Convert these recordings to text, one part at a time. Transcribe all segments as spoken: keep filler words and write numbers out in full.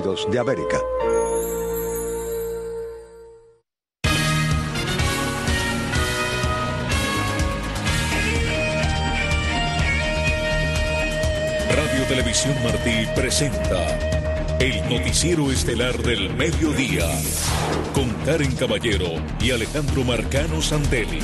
Unidos de América. Radio Televisión Martí presenta el noticiero estelar del mediodía, con Karen Caballero y Alejandro Marcano Santelli.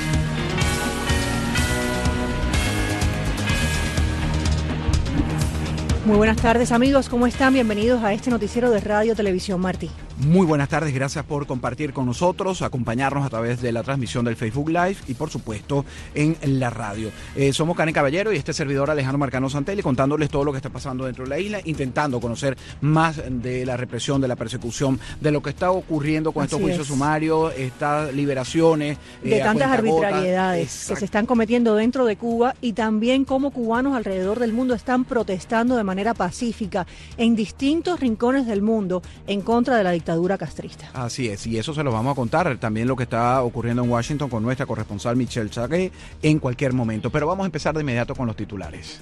Muy buenas tardes, amigos, ¿cómo están? Bienvenidos a este noticiero de Radio Televisión Martí. Muy buenas tardes, gracias por compartir con nosotros, acompañarnos a través de la transmisión del Facebook Live y por supuesto en la radio. Eh, somos Karen Caballero y este servidor Alejandro Marcano Santelli, contándoles todo lo que está pasando dentro de la isla, intentando conocer más de la represión, de la persecución, de lo que está ocurriendo con Así estos juicios es. sumarios, estas liberaciones. De eh, tantas arbitrariedades Exacto. que se están cometiendo dentro de Cuba y también cómo cubanos alrededor del mundo están protestando de manera pacífica en distintos rincones del mundo en contra de la dictadura castrista. Así es, y eso se lo vamos a contar, también lo que está ocurriendo en Washington con nuestra corresponsal Michelle Sagué en cualquier momento, pero vamos a empezar de inmediato con los titulares.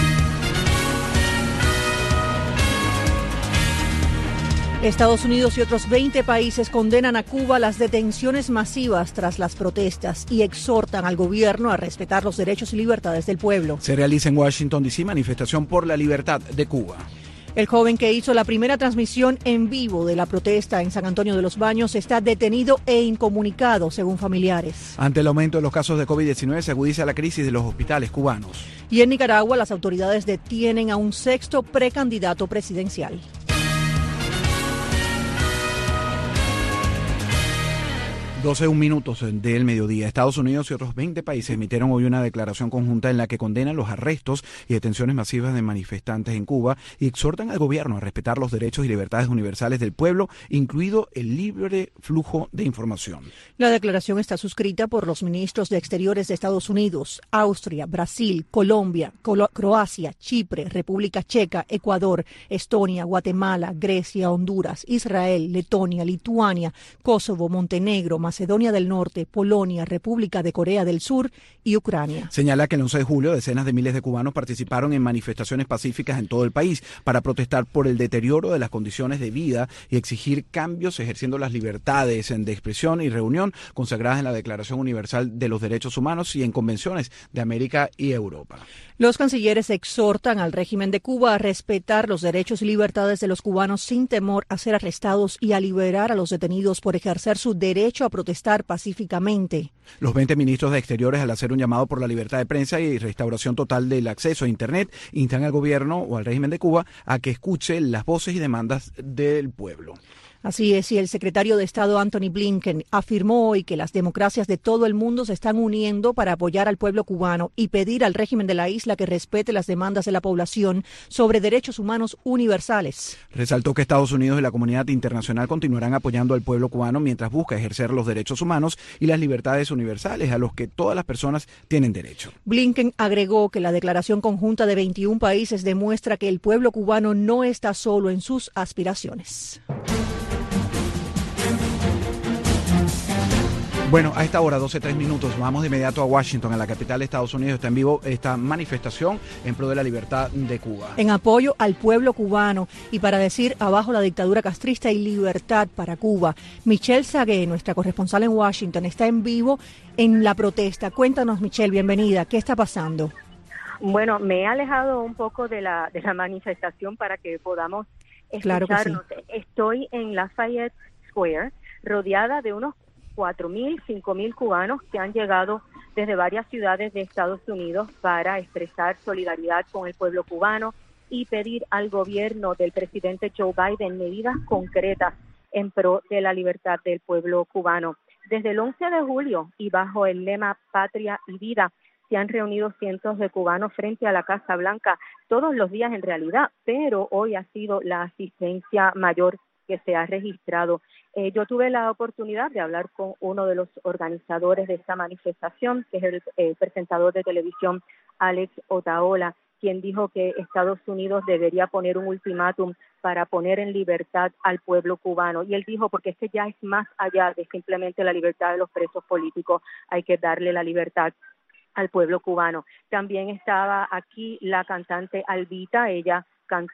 Estados Unidos y otros veinte países condenan a Cuba las detenciones masivas tras las protestas y exhortan al gobierno a respetar los derechos y libertades del pueblo. Se realiza en Washington, D C, manifestación por la libertad de Cuba. El joven que hizo la primera transmisión en vivo de la protesta en San Antonio de los Baños está detenido e incomunicado, según familiares. Ante el aumento de los casos de COVID diecinueve, se agudiza la crisis de los hospitales cubanos. Y en Nicaragua, las autoridades detienen a un sexto precandidato presidencial. doce un minutos del mediodía. Estados Unidos y otros veinte países emitieron hoy una declaración conjunta en la que condenan los arrestos y detenciones masivas de manifestantes en Cuba y exhortan al gobierno a respetar los derechos y libertades universales del pueblo, incluido el libre flujo de información. La declaración está suscrita por los ministros de Exteriores de Estados Unidos, Austria, Brasil, Colombia, Colo- Croacia, Chipre, República Checa, Ecuador, Estonia, Guatemala, Grecia, Honduras, Israel, Letonia, Lituania, Kosovo, Montenegro, Macedonia del Norte, Polonia, República de Corea del Sur y Ucrania. Señala que el once de julio decenas de miles de cubanos participaron en manifestaciones pacíficas en todo el país para protestar por el deterioro de las condiciones de vida y exigir cambios ejerciendo las libertades de expresión y reunión consagradas en la Declaración Universal de los Derechos Humanos y en convenciones de América y Europa. Los cancilleres exhortan al régimen de Cuba a respetar los derechos y libertades de los cubanos sin temor a ser arrestados y a liberar a los detenidos por ejercer su derecho a protestar pacíficamente. Los veinte ministros de Exteriores, al hacer un llamado por la libertad de prensa y restauración total del acceso a Internet, instan al gobierno o al régimen de Cuba a que escuche las voces y demandas del pueblo. Así es, y el secretario de Estado Anthony Blinken afirmó hoy que las democracias de todo el mundo se están uniendo para apoyar al pueblo cubano y pedir al régimen de la isla que respete las demandas de la población sobre derechos humanos universales. Resaltó que Estados Unidos y la comunidad internacional continuarán apoyando al pueblo cubano mientras busca ejercer los derechos humanos y las libertades universales a los que todas las personas tienen derecho. Blinken agregó que la declaración conjunta de veintiún países demuestra que el pueblo cubano no está solo en sus aspiraciones. Bueno, a esta hora, doce tres minutos, vamos de inmediato a Washington, a la capital de Estados Unidos. Está en vivo esta manifestación en pro de la libertad de Cuba. En apoyo al pueblo cubano y para decir abajo la dictadura castrista y libertad para Cuba. Michelle Sagué, nuestra corresponsal en Washington, está en vivo en la protesta. Cuéntanos, Michelle, bienvenida. ¿Qué está pasando? Bueno, me he alejado un poco de la, de la manifestación para que podamos escucharnos. Claro que sí. Estoy en Lafayette Square, rodeada de unos cuatro mil, cinco mil cubanos que han llegado desde varias ciudades de Estados Unidos para expresar solidaridad con el pueblo cubano y pedir al gobierno del presidente Joe Biden medidas concretas en pro de la libertad del pueblo cubano. Desde el once de julio y bajo el lema Patria y Vida, se han reunido cientos de cubanos frente a la Casa Blanca todos los días en realidad, pero hoy ha sido la asistencia mayor que se ha registrado. Eh, yo tuve la oportunidad de hablar con uno de los organizadores de esta manifestación, que es el eh, presentador de televisión Alex Otaola, quien dijo que Estados Unidos debería poner un ultimátum para poner en libertad al pueblo cubano. Y él dijo, porque es que ya es más allá de simplemente la libertad de los presos políticos, hay que darle la libertad al pueblo cubano. También estaba aquí la cantante Albita, ella cantó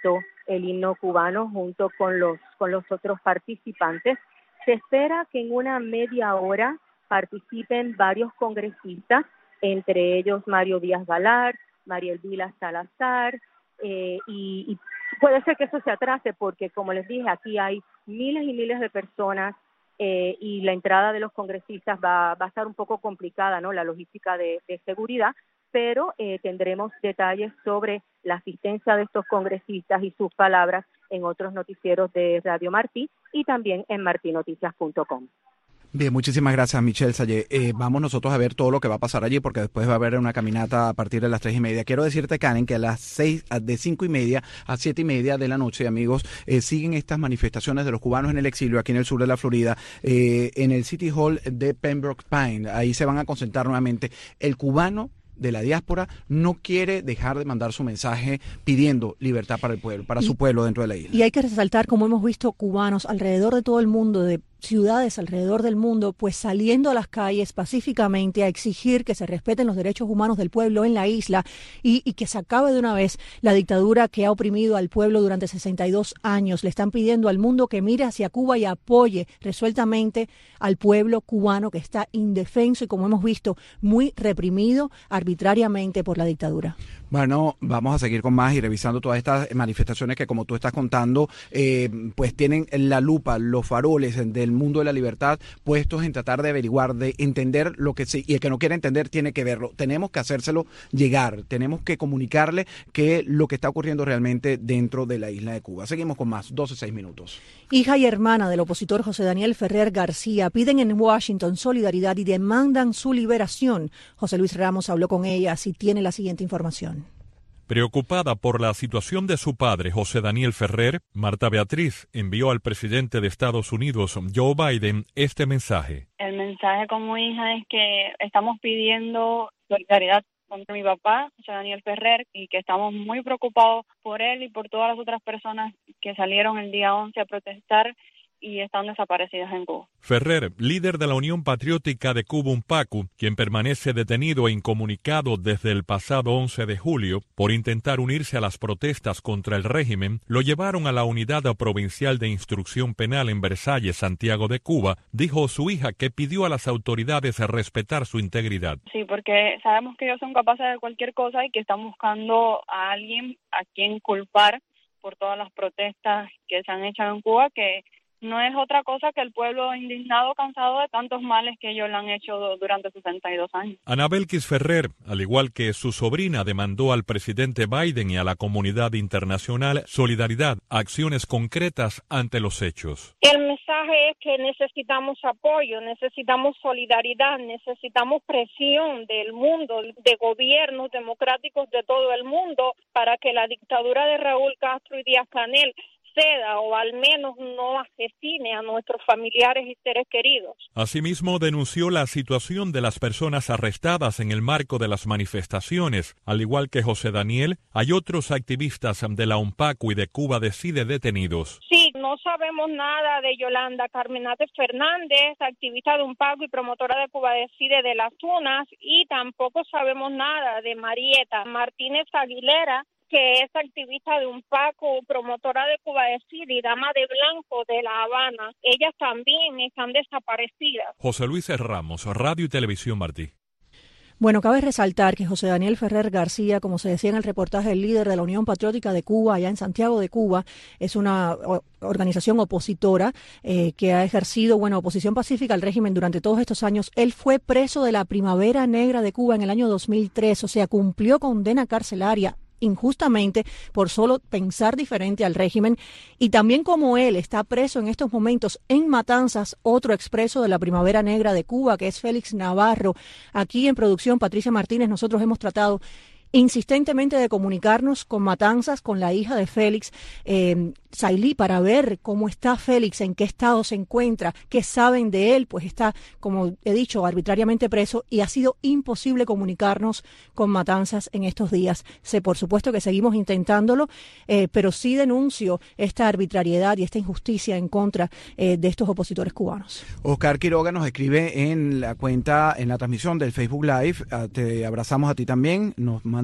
el himno cubano junto con los, con los otros participantes. Se espera que en una media hora participen varios congresistas, entre ellos Mario Díaz-Balart, María Elvira Salazar, eh, y, y puede ser que eso se atrase porque, como les dije, aquí hay miles y miles de personas eh, y la entrada de los congresistas va, va a estar un poco complicada, ¿no? La logística de, de seguridad, pero eh, tendremos detalles sobre la asistencia de estos congresistas y sus palabras en otros noticieros de Radio Martí y también en marti noticias punto com. Bien, muchísimas gracias, Michelle Sayé. Eh, vamos nosotros a ver todo lo que va a pasar allí, porque después va a haber una caminata a partir de las tres y media. Quiero decirte, Karen, que a las seis, de cinco y media a siete y media de la noche, amigos, eh, siguen estas manifestaciones de los cubanos en el exilio aquí en el sur de la Florida, eh, en el City Hall de Pembroke Pines. Ahí se van a concentrar nuevamente. El cubano de la diáspora no quiere dejar de mandar su mensaje pidiendo libertad para el pueblo, para y, su pueblo dentro de la isla. Y hay que resaltar, como hemos visto, cubanos alrededor de todo el mundo, de ciudades alrededor del mundo, pues saliendo a las calles pacíficamente a exigir que se respeten los derechos humanos del pueblo en la isla y, y que se acabe de una vez la dictadura que ha oprimido al pueblo durante sesenta y dos años. Le están pidiendo al mundo que mire hacia Cuba y apoye resueltamente al pueblo cubano que está indefenso y, como hemos visto, muy reprimido arbitrariamente por la dictadura. Bueno, vamos a seguir con más y revisando todas estas manifestaciones que, como tú estás contando, eh, pues tienen la lupa, los faroles del mundo de la libertad puestos en tratar de averiguar, de entender lo que sí, y el que no quiere entender tiene que verlo. Tenemos que hacérselo llegar, tenemos que comunicarle que lo que está ocurriendo realmente dentro de la isla de Cuba. Seguimos con más, doce, seis minutos. Hija y hermana del opositor José Daniel Ferrer García piden en Washington solidaridad y demandan su liberación. José Luis Ramos habló con ellas y tiene la siguiente información. Preocupada por la situación de su padre, José Daniel Ferrer, Marta Beatriz envió al presidente de Estados Unidos, Joe Biden, este mensaje. El mensaje como hija es que estamos pidiendo solidaridad contra mi papá, José Daniel Ferrer, y que estamos muy preocupados por él y por todas las otras personas que salieron el día once a protestar y están desaparecidas en Cuba. Ferrer, líder de la Unión Patriótica de Cuba, UNPACU, quien permanece detenido e incomunicado desde el pasado once de julio por intentar unirse a las protestas contra el régimen, lo llevaron a la Unidad Provincial de Instrucción Penal en Versalles, Santiago de Cuba, dijo su hija, que pidió a las autoridades respetar su integridad. Sí, porque sabemos que ellos son capaces de cualquier cosa y que están buscando a alguien a quien culpar por todas las protestas que se han hecho en Cuba, que no es otra cosa que el pueblo indignado, cansado de tantos males que ellos le han hecho durante sesenta y dos años. Anabelkis Ferrer, al igual que su sobrina, demandó al presidente Biden y a la comunidad internacional solidaridad, acciones concretas ante los hechos. El mensaje es que necesitamos apoyo, necesitamos solidaridad, necesitamos presión del mundo, de gobiernos democráticos de todo el mundo, para que la dictadura de Raúl Castro y Díaz-Canel ceda o al menos no asesine a nuestros familiares y seres queridos. Asimismo, denunció la situación de las personas arrestadas en el marco de las manifestaciones. Al igual que José Daniel, hay otros activistas de la UNPACU y de Cuba Decide detenidos. Sí, no sabemos nada de Yolanda Carmenate Fernández, activista de UNPACU y promotora de Cuba Decide de las Tunas, y tampoco sabemos nada de Marieta Martínez Aguilera, que es activista de UNPACU, promotora de Cuba Decide y dama de blanco de La Habana. Ellas también están desaparecidas. José Luis Ramos, Radio y Televisión Martí. Bueno, cabe resaltar que José Daniel Ferrer García, como se decía en el reportaje, el líder de la Unión Patriótica de Cuba, allá en Santiago de Cuba, es una organización opositora eh, que ha ejercido, bueno, oposición pacífica al régimen durante todos estos años. Él fue preso de la Primavera Negra de Cuba en el año dos mil tres, o sea, cumplió condena carcelaria injustamente por solo pensar diferente al régimen, y también como él está preso en estos momentos en Matanzas, otro expreso de la Primavera Negra de Cuba, que es Félix Navarro. Aquí en producción, Patricia Martínez, nosotros hemos tratado insistentemente de comunicarnos con Matanzas, con la hija de Félix, eh, Sailí, para ver cómo está Félix, en qué estado se encuentra, qué saben de él. Pues está, como he dicho, arbitrariamente preso, y ha sido imposible comunicarnos con Matanzas en estos días. Sé, por supuesto, que seguimos intentándolo, eh, pero sí denuncio esta arbitrariedad y esta injusticia en contra eh, de estos opositores cubanos. Oscar Quiroga nos escribe en la cuenta, en la transmisión del Facebook Live. Te abrazamos a ti también, nos manda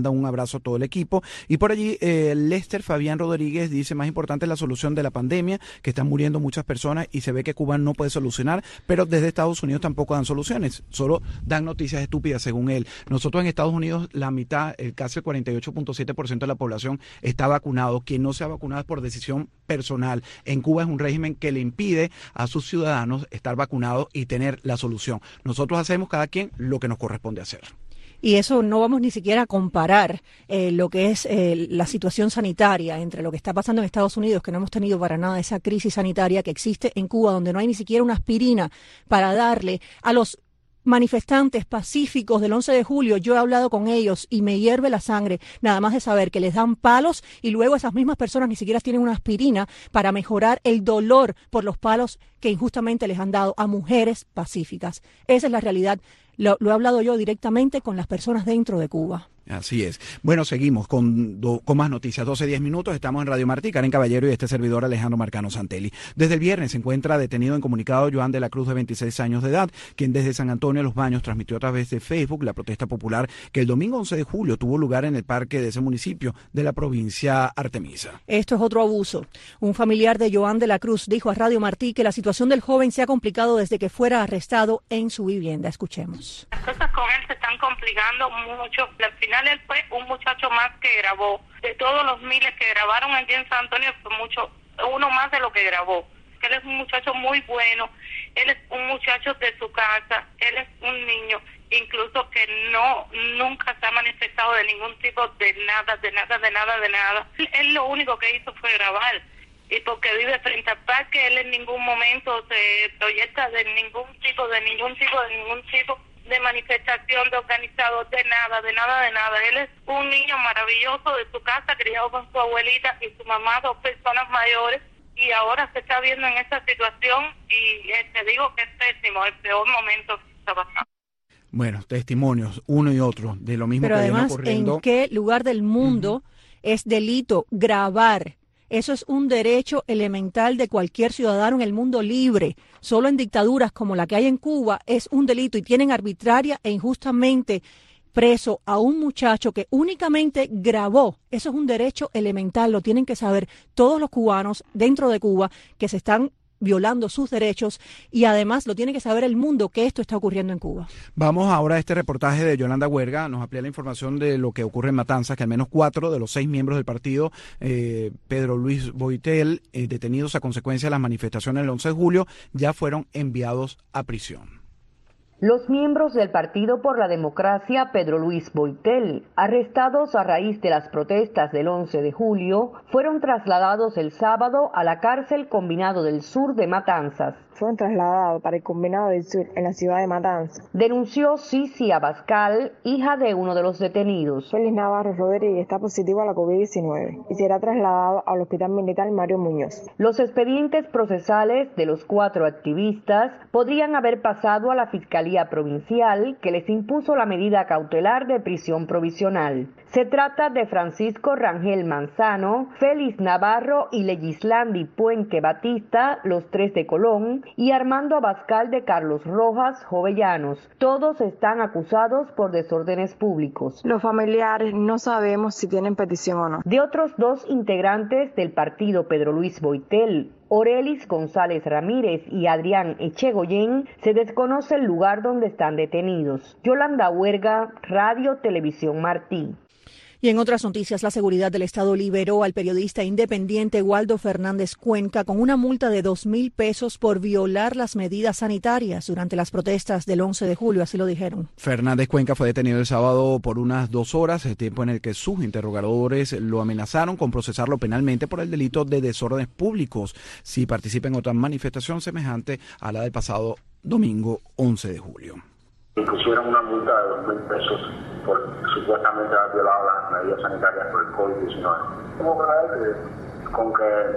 manda un abrazo a todo el equipo. Y por allí, eh, Lester Fabián Rodríguez dice, más importante es la solución de la pandemia, que están muriendo muchas personas y se ve que Cuba no puede solucionar, pero desde Estados Unidos tampoco dan soluciones, solo dan noticias estúpidas según él. Nosotros en Estados Unidos la mitad, el casi el cuarenta y ocho punto siete por ciento de la población está vacunado. Quien no se ha vacunado es por decisión personal. En Cuba es un régimen que le impide a sus ciudadanos estar vacunados y tener la solución. Nosotros hacemos cada quien lo que nos corresponde hacer. Y eso no vamos ni siquiera a comparar eh, lo que es eh, la situación sanitaria entre lo que está pasando en Estados Unidos, que no hemos tenido para nada esa crisis sanitaria que existe en Cuba, donde no hay ni siquiera una aspirina para darle a los manifestantes pacíficos del once de julio. Yo he hablado con ellos y me hierve la sangre nada más de saber que les dan palos y luego esas mismas personas ni siquiera tienen una aspirina para mejorar el dolor por los palos que injustamente les han dado a mujeres pacíficas. Esa es la realidad. Lo, lo he hablado yo directamente con las personas dentro de Cuba. Así es. Bueno, seguimos con, do, con más noticias. doce diez minutos, estamos en Radio Martí, Karen Caballero y este servidor Alejandro Marcano Santelli. Desde el viernes se encuentra detenido en comunicado Joan de la Cruz, de veintiséis años de edad, quien desde San Antonio de los Baños transmitió a través de Facebook la protesta popular que el domingo once de julio tuvo lugar en el parque de ese municipio de la provincia Artemisa. Esto es otro abuso. Un familiar de Joan de la Cruz dijo a Radio Martí que la situación del joven se ha complicado desde que fuera arrestado en su vivienda. Escuchemos. Las cosas con él se están complicando mucho. Al final él fue un muchacho más que grabó. De todos los miles que grabaron aquí en San Antonio, fue mucho, uno más de lo que grabó. Él es un muchacho muy bueno, él es un muchacho de su casa, él es un niño, incluso que no, nunca se ha manifestado de ningún tipo de nada, de nada, de nada, de nada. Él, él lo único que hizo fue grabar. Y porque vive frente al parque, él en ningún momento se proyecta de ningún tipo, de ningún tipo, de ningún tipo de manifestación, de organizador, de nada, de nada, de nada. Él es un niño maravilloso de su casa, criado con su abuelita y su mamá, dos personas mayores, y ahora se está viendo en esta situación y eh, te digo que es pésimo, el peor momento que está pasando. Bueno, testimonios, uno y otro, de lo mismo. Pero que además, viene ocurriendo. ¿en qué lugar del mundo uh-huh. es delito grabar? Eso es un derecho elemental de cualquier ciudadano en el mundo libre. Solo en dictaduras como la que hay en Cuba es un delito y tienen arbitraria e injustamente preso a un muchacho que únicamente grabó. Eso es un derecho elemental, lo tienen que saber todos los cubanos dentro de Cuba que se están violando sus derechos y además lo tiene que saber el mundo que esto está ocurriendo en Cuba. Vamos ahora a este reportaje de Yolanda Huerga, nos amplía la información de lo que ocurre en Matanzas, que al menos cuatro de los seis miembros del partido, eh, Pedro Luis Boitel, eh, detenidos a consecuencia de las manifestaciones del once de julio, ya fueron enviados a prisión. Los miembros del Partido por la Democracia, Pedro Luis Boitel, arrestados a raíz de las protestas del once de julio, fueron trasladados el sábado a la cárcel Combinado del Sur de Matanzas. Fueron trasladados para el Combinado del Sur en la ciudad de Matanzas. Denunció Cici Abascal, hija de uno de los detenidos. Félix Navarro Rodríguez está positivo a la COVID diecinueve y será trasladado al Hospital Militar Mario Muñoz. Los expedientes procesales de los cuatro activistas podrían haber pasado a la Fiscalía Provincial, que les impuso la medida cautelar de prisión provisional. Se trata de Francisco Rangel Manzano, Félix Navarro y Legislandi Puente Batista, los tres de Colón, y Armando Abascal de Carlos Rojas, Jovellanos. Todos están acusados por desórdenes públicos. Los familiares no sabemos si tienen petición o no. De otros dos integrantes del partido Pedro Luis Boitel, Orelis González Ramírez y Adrián Echegoyen, se desconoce el lugar donde están detenidos. Yolanda Huerga, Radio Televisión Martí. Y en otras noticias, la seguridad del Estado liberó al periodista independiente Waldo Fernández Cuenca con una multa de dos mil pesos por violar las medidas sanitarias durante las protestas del once de julio, así lo dijeron. Fernández Cuenca fue detenido el sábado por unas dos horas, el tiempo en el que sus interrogadores lo amenazaron con procesarlo penalmente por el delito de desórdenes públicos si participa en otra manifestación semejante a la del pasado domingo once de julio. Me pusieron una multa de dos mil pesos por supuestamente haber violado las medidas sanitarias por el COVID diecinueve. ¿Cómo creer? Con que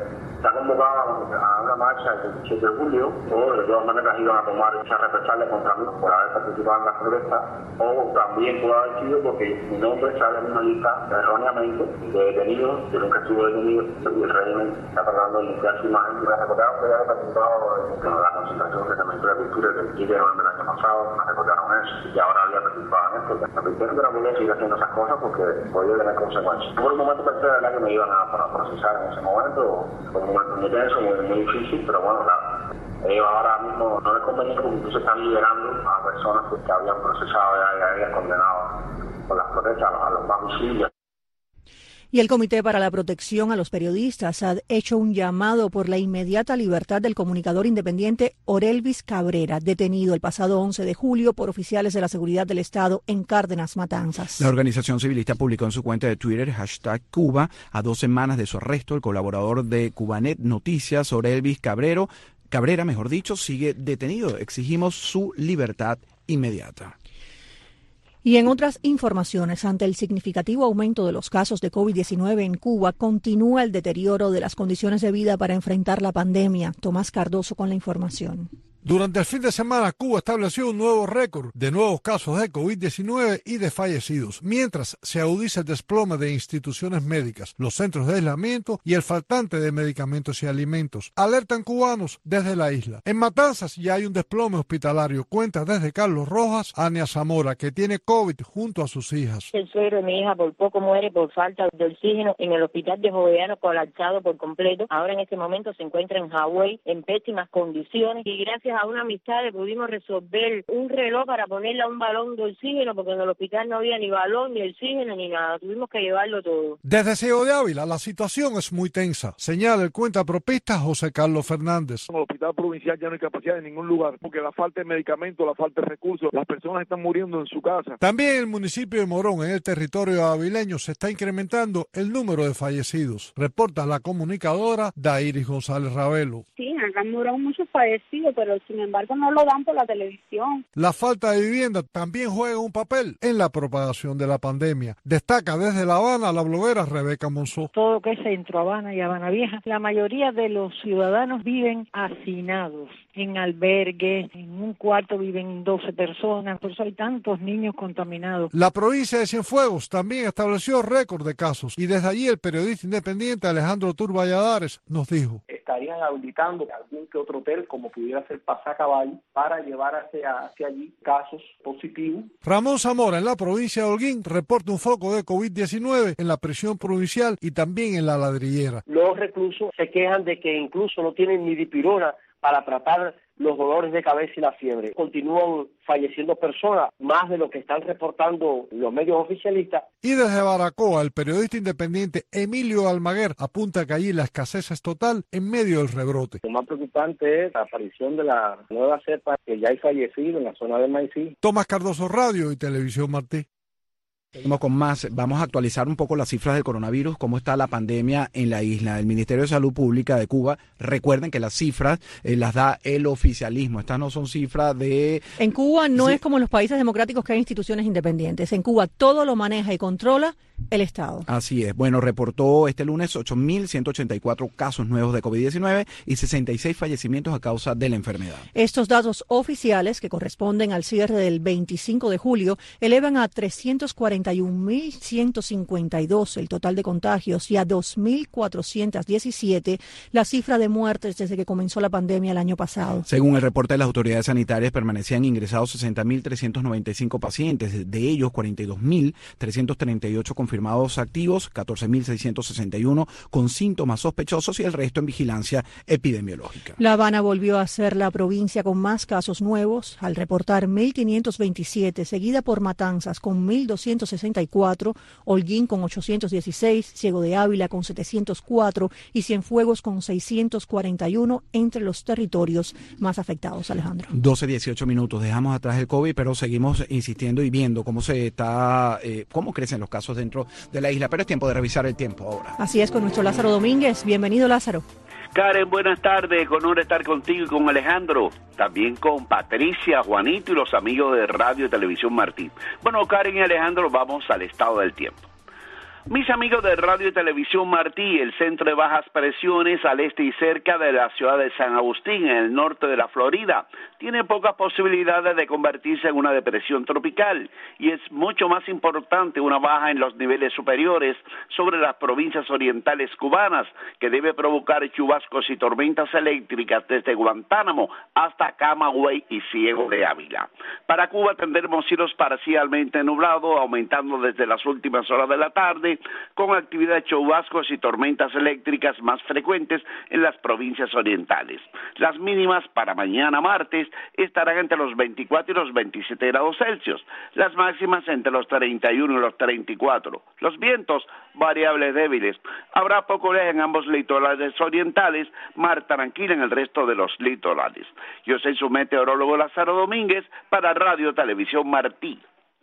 está convocada a una marcha el veintisiete de julio, o de todas maneras iban a tomar esa represalia contra mí por haber participado en las protestas, o también puede haber sido porque mi nombre sale en una lista erróneamente de detenidos, que nunca estuvo detenido, y el régimen está tratando de limpiar su imagen. Me recordaron que había participado en la concentración de Cementerio de Cultura del veintisiete de noviembre del año pasado, me recordaron eso, y ahora había participado en esto. Me pidieron que no podía seguir haciendo esas cosas porque podía tener consecuencias. Por un momento pensé de verdad que me iban a, a procesar en ese momento, fue un momento muy tenso, muy, muy difícil, pero bueno, la, ellos ahora mismo no les convenía porque incluso están liberando a personas que habían procesado y habían condenado por las protestas a los más visibles. Y el Comité para la Protección a los Periodistas ha hecho un llamado por la inmediata libertad del comunicador independiente Orelvis Cabrera, detenido el pasado once de julio por oficiales de la seguridad del Estado en Cárdenas, Matanzas. La organización civilista publicó en su cuenta de Twitter, hashtag Cuba, a dos semanas de su arresto, el colaborador de Cubanet Noticias, Orelvis Cabrero, Cabrera, mejor dicho, sigue detenido. Exigimos su libertad inmediata. Y en otras informaciones, ante el significativo aumento de los casos de COVID diecinueve en Cuba, continúa el deterioro de las condiciones de vida para enfrentar la pandemia. Tomás Cardoso con la información. Durante el fin de semana, Cuba estableció un nuevo récord de nuevos casos de COVID diecinueve y de fallecidos, mientras se agudiza el desplome de instituciones médicas, los centros de aislamiento y el faltante de medicamentos y alimentos. Alertan cubanos desde la isla. En Matanzas ya hay un desplome hospitalario. Cuenta desde Carlos Rojas, Ania Zamora, que tiene COVID junto a sus hijas. El suegro de mi hija por poco muere por falta de oxígeno en el hospital de Jovellanos, colapsado por completo. Ahora en este momento se encuentra en Hawái en pésimas condiciones y gracias a una amistad le pudimos resolver un reloj para ponerle a un balón de oxígeno porque en el hospital no había ni balón, ni oxígeno, ni nada. Tuvimos que llevarlo todo. Desde Ciego de Ávila la situación es muy tensa, señala el cuentapropista José Carlos Fernández. En el hospital provincial ya no hay capacidad en ningún lugar porque la falta de medicamentos, la falta de recursos, las personas están muriendo en su casa. También en el municipio de Morón, en el territorio avileño, se está incrementando el número de fallecidos. Reporta la comunicadora Dairis González Ravelo. Sí, acá en Morón muchos fallecidos, pero sin embargo no lo dan por la televisión. La falta de vivienda también juega un papel en la propagación de la pandemia. Destaca desde La Habana la bloguera Rebeca Monzó. Todo lo que es Centro Habana y Habana Vieja, la mayoría de los ciudadanos viven hacinados, en albergues, en un cuarto viven doce personas, por eso hay tantos niños contaminados. La provincia de Cienfuegos también estableció récord de casos y desde allí el periodista independiente Alejandro Tur Valladares nos dijo: estarían habilitando algún que otro hotel como pudiera ser Pasacaballo para llevar hacia, hacia allí casos positivos. Ramón Zamora en la provincia de Holguín reporta un foco de COVID diecinueve en la prisión provincial y también en la Ladrillera. Los reclusos se quejan de que incluso no tienen ni dipirona para tratar los dolores de cabeza y la fiebre. Continúan falleciendo personas, más de lo que están reportando los medios oficialistas. Y desde Baracoa, el periodista independiente Emilio Almaguer apunta que allí la escasez es total en medio del rebrote. Lo más preocupante es la aparición de la nueva cepa que ya hay fallecido en la zona de Maicí. Tomás Cardoso, Radio y Televisión Martí. Seguimos con más. Vamos a actualizar un poco las cifras del coronavirus, cómo está la pandemia en la isla. El Ministerio de Salud Pública de Cuba, recuerden que las cifras eh, las da el oficialismo. Estas no son cifras de... En Cuba no sí. es como en los países democráticos que hay instituciones independientes. En Cuba todo lo maneja y controla el Estado. Así es. Bueno, reportó este lunes ocho mil ciento ochenta y cuatro casos nuevos de COVID diecinueve y sesenta y seis fallecimientos a causa de la enfermedad. Estos datos oficiales, que corresponden al cierre del veinticinco de julio, elevan a trescientos cuarenta y un mil ciento cincuenta y dos el total de contagios y a dos mil cuatrocientos diecisiete la cifra de muertes desde que comenzó la pandemia el año pasado. Según el reporte de las autoridades sanitarias, permanecían ingresados sesenta mil trescientos noventa y cinco pacientes, de ellos cuarenta y dos mil trescientos treinta y ocho confirmados activos, catorce mil seiscientos sesenta y uno con síntomas sospechosos y el resto en vigilancia epidemiológica. La Habana volvió a ser la provincia con más casos nuevos, al reportar mil quinientos veintisiete, seguida por Matanzas con mil doscientos sesenta y cuatro, Holguín con ochocientos dieciséis, Ciego de Ávila con setecientos cuatro y Cienfuegos con seiscientos cuarenta y uno entre los territorios más afectados. Alejandro. doce dieciocho minutos. Dejamos atrás el COVID, pero seguimos insistiendo y viendo cómo se está, eh, cómo crecen los casos dentro de la isla. Pero es tiempo de revisar el tiempo ahora. Así es, con nuestro Lázaro Domínguez. Bienvenido, Lázaro. Karen, buenas tardes, con honor estar contigo y con Alejandro, también con Patricia, Juanito y los amigos de Radio y Televisión Martí. Bueno, Karen y Alejandro, vamos al estado del tiempo. Mis amigos de Radio y Televisión Martí, el centro de bajas presiones al este y cerca de la ciudad de San Agustín, en el norte de la Florida, tiene pocas posibilidades de convertirse en una depresión tropical y es mucho más importante una baja en los niveles superiores sobre las provincias orientales cubanas, que debe provocar chubascos y tormentas eléctricas desde Guantánamo hasta Camagüey y Ciego de Ávila. Para Cuba tendremos cielos parcialmente nublados, aumentando desde las últimas horas de la tarde, con actividad de chubascos y tormentas eléctricas más frecuentes en las provincias orientales. Las mínimas para mañana martes estarán entre los veinticuatro y los veintisiete grados Celsius, las máximas entre los treinta y uno y los treinta y cuatro. Los vientos variables débiles. Habrá poco oleaje en ambos litorales orientales, mar tranquila en el resto de los litorales. Yo soy su meteorólogo Lázaro Domínguez para Radio Televisión Martí.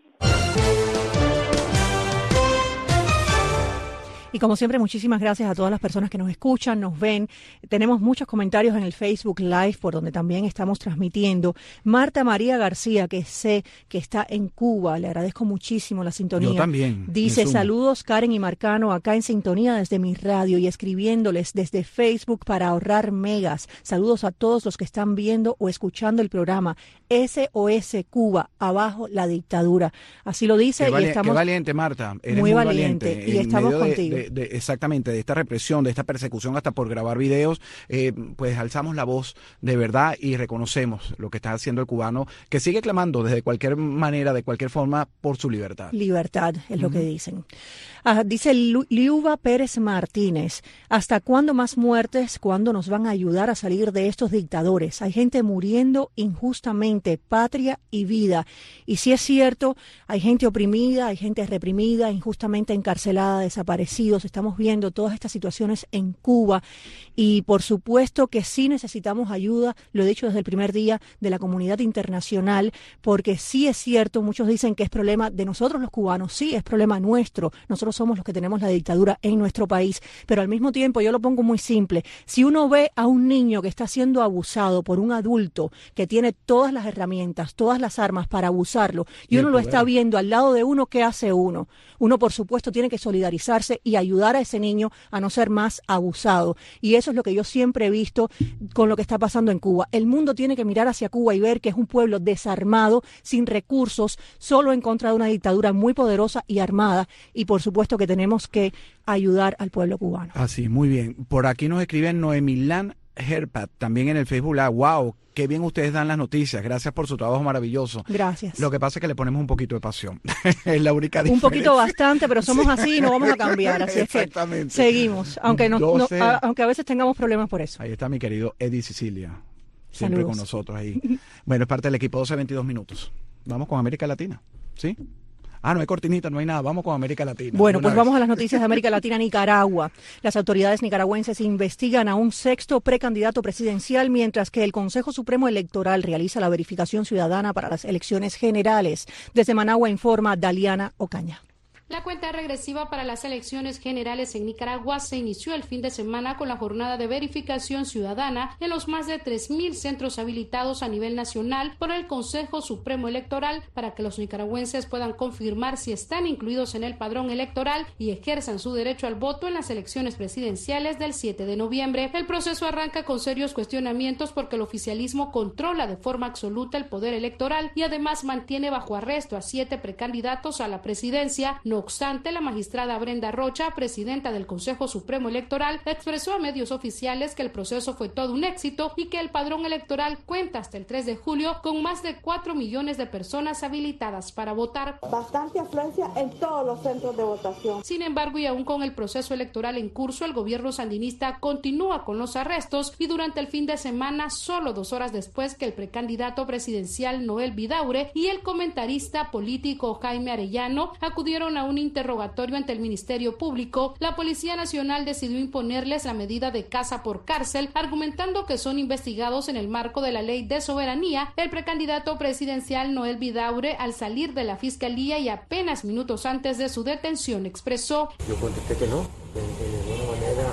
Y como siempre, muchísimas gracias a todas las personas que nos escuchan, nos ven. Tenemos muchos comentarios en el Facebook Live, por donde también estamos transmitiendo. Marta María García, que sé que está en Cuba, le agradezco muchísimo la sintonía. Yo también. Dice, saludos Karen y Marcano, acá en sintonía desde mi radio y escribiéndoles desde Facebook para ahorrar megas. Saludos a todos los que están viendo o escuchando el programa. S O S Cuba, abajo la dictadura. Así lo dice. Qué, vali- y estamos qué valiente, Marta. Eres muy, muy valiente, valiente. y En estamos medio de- contigo. De, de, exactamente, de esta represión, de esta persecución hasta por grabar videos, eh, pues alzamos la voz de verdad y reconocemos lo que está haciendo el cubano, que sigue clamando desde cualquier manera, de cualquier forma, por su libertad. Libertad es lo Ujú. que dicen. Ah, dice Lu- Liuba Pérez Martínez, ¿hasta cuándo más muertes? ¿Cuándo nos van a ayudar a salir de estos dictadores? Hay gente muriendo injustamente, patria y vida. Y si es cierto, hay gente oprimida, hay gente reprimida, injustamente encarcelada, desaparecidos. Estamos viendo todas estas situaciones en Cuba y por supuesto que sí necesitamos ayuda, lo he dicho desde el primer día, de la comunidad internacional, porque sí es cierto, muchos dicen que es problema de nosotros los cubanos, sí es problema nuestro, nosotros somos los que tenemos la dictadura en nuestro país, pero al mismo tiempo yo lo pongo muy simple, si uno ve a un niño que está siendo abusado por un adulto que tiene todas las herramientas, todas las armas para abusarlo, y Y el uno lo poder. está viendo al lado de uno, ¿qué hace uno? Uno por supuesto tiene que solidarizarse y ayudar a ese niño a no ser más abusado, y eso es lo que yo siempre he visto con lo que está pasando en Cuba. El mundo tiene que mirar hacia Cuba y ver que es un pueblo desarmado, sin recursos, solo en contra de una dictadura muy poderosa y armada, y por supuesto que tenemos que ayudar al pueblo cubano. Así, muy bien. Por aquí nos escriben Noemilán Herpat, también en el Facebook Live. Wow, qué bien ustedes dan las noticias. Gracias por su trabajo maravilloso. Gracias. Lo que pasa es que le ponemos un poquito de pasión. Es la única Un diferencia. poquito bastante, pero somos así y no vamos a cambiar, así es que Exactamente. seguimos, aunque, no, no- doce. a- aunque a veces tengamos problemas por eso. Ahí está mi querido Eddie Sicilia, siempre Saludos. con nosotros ahí. Bueno, es parte del equipo, doce veintidós minutos. Vamos con América Latina, ¿sí? Ah, no hay cortinita, no hay nada. Vamos con América Latina. Bueno, de pues una vamos vez. a las noticias de América Latina. Nicaragua. Las autoridades nicaragüenses investigan a un sexto precandidato presidencial, mientras que el Consejo Supremo Electoral realiza la verificación ciudadana para las elecciones generales. Desde Managua informa Daliana Ocaña. La cuenta regresiva para las elecciones generales en Nicaragua se inició el fin de semana con la jornada de verificación ciudadana en los más de tres mil centros habilitados a nivel nacional por el Consejo Supremo Electoral para que los nicaragüenses puedan confirmar si están incluidos en el padrón electoral y ejerzan su derecho al voto en las elecciones presidenciales del siete de noviembre. El proceso arranca con serios cuestionamientos porque el oficialismo controla de forma absoluta el poder electoral y además mantiene bajo arresto a siete precandidatos a la presidencia. No obstante, la magistrada Brenda Rocha, presidenta del Consejo Supremo Electoral, expresó a medios oficiales que el proceso fue todo un éxito y que el padrón electoral cuenta hasta el tres de julio con más de cuatro millones de personas habilitadas para votar. Bastante afluencia en todos los centros de votación. Sin embargo, y aún con el proceso electoral en curso, el gobierno sandinista continúa con los arrestos y durante el fin de semana, solo dos horas después que el precandidato presidencial Noel Vidaure y el comentarista político Jaime Arellano acudieron a un interrogatorio ante el Ministerio Público, la Policía Nacional decidió imponerles la medida de casa por cárcel, argumentando que son investigados en el marco de la Ley de Soberanía. El precandidato presidencial Noel Vidaure, al salir de la Fiscalía y apenas minutos antes de su detención, expresó: Yo contesté que no, de, de ninguna manera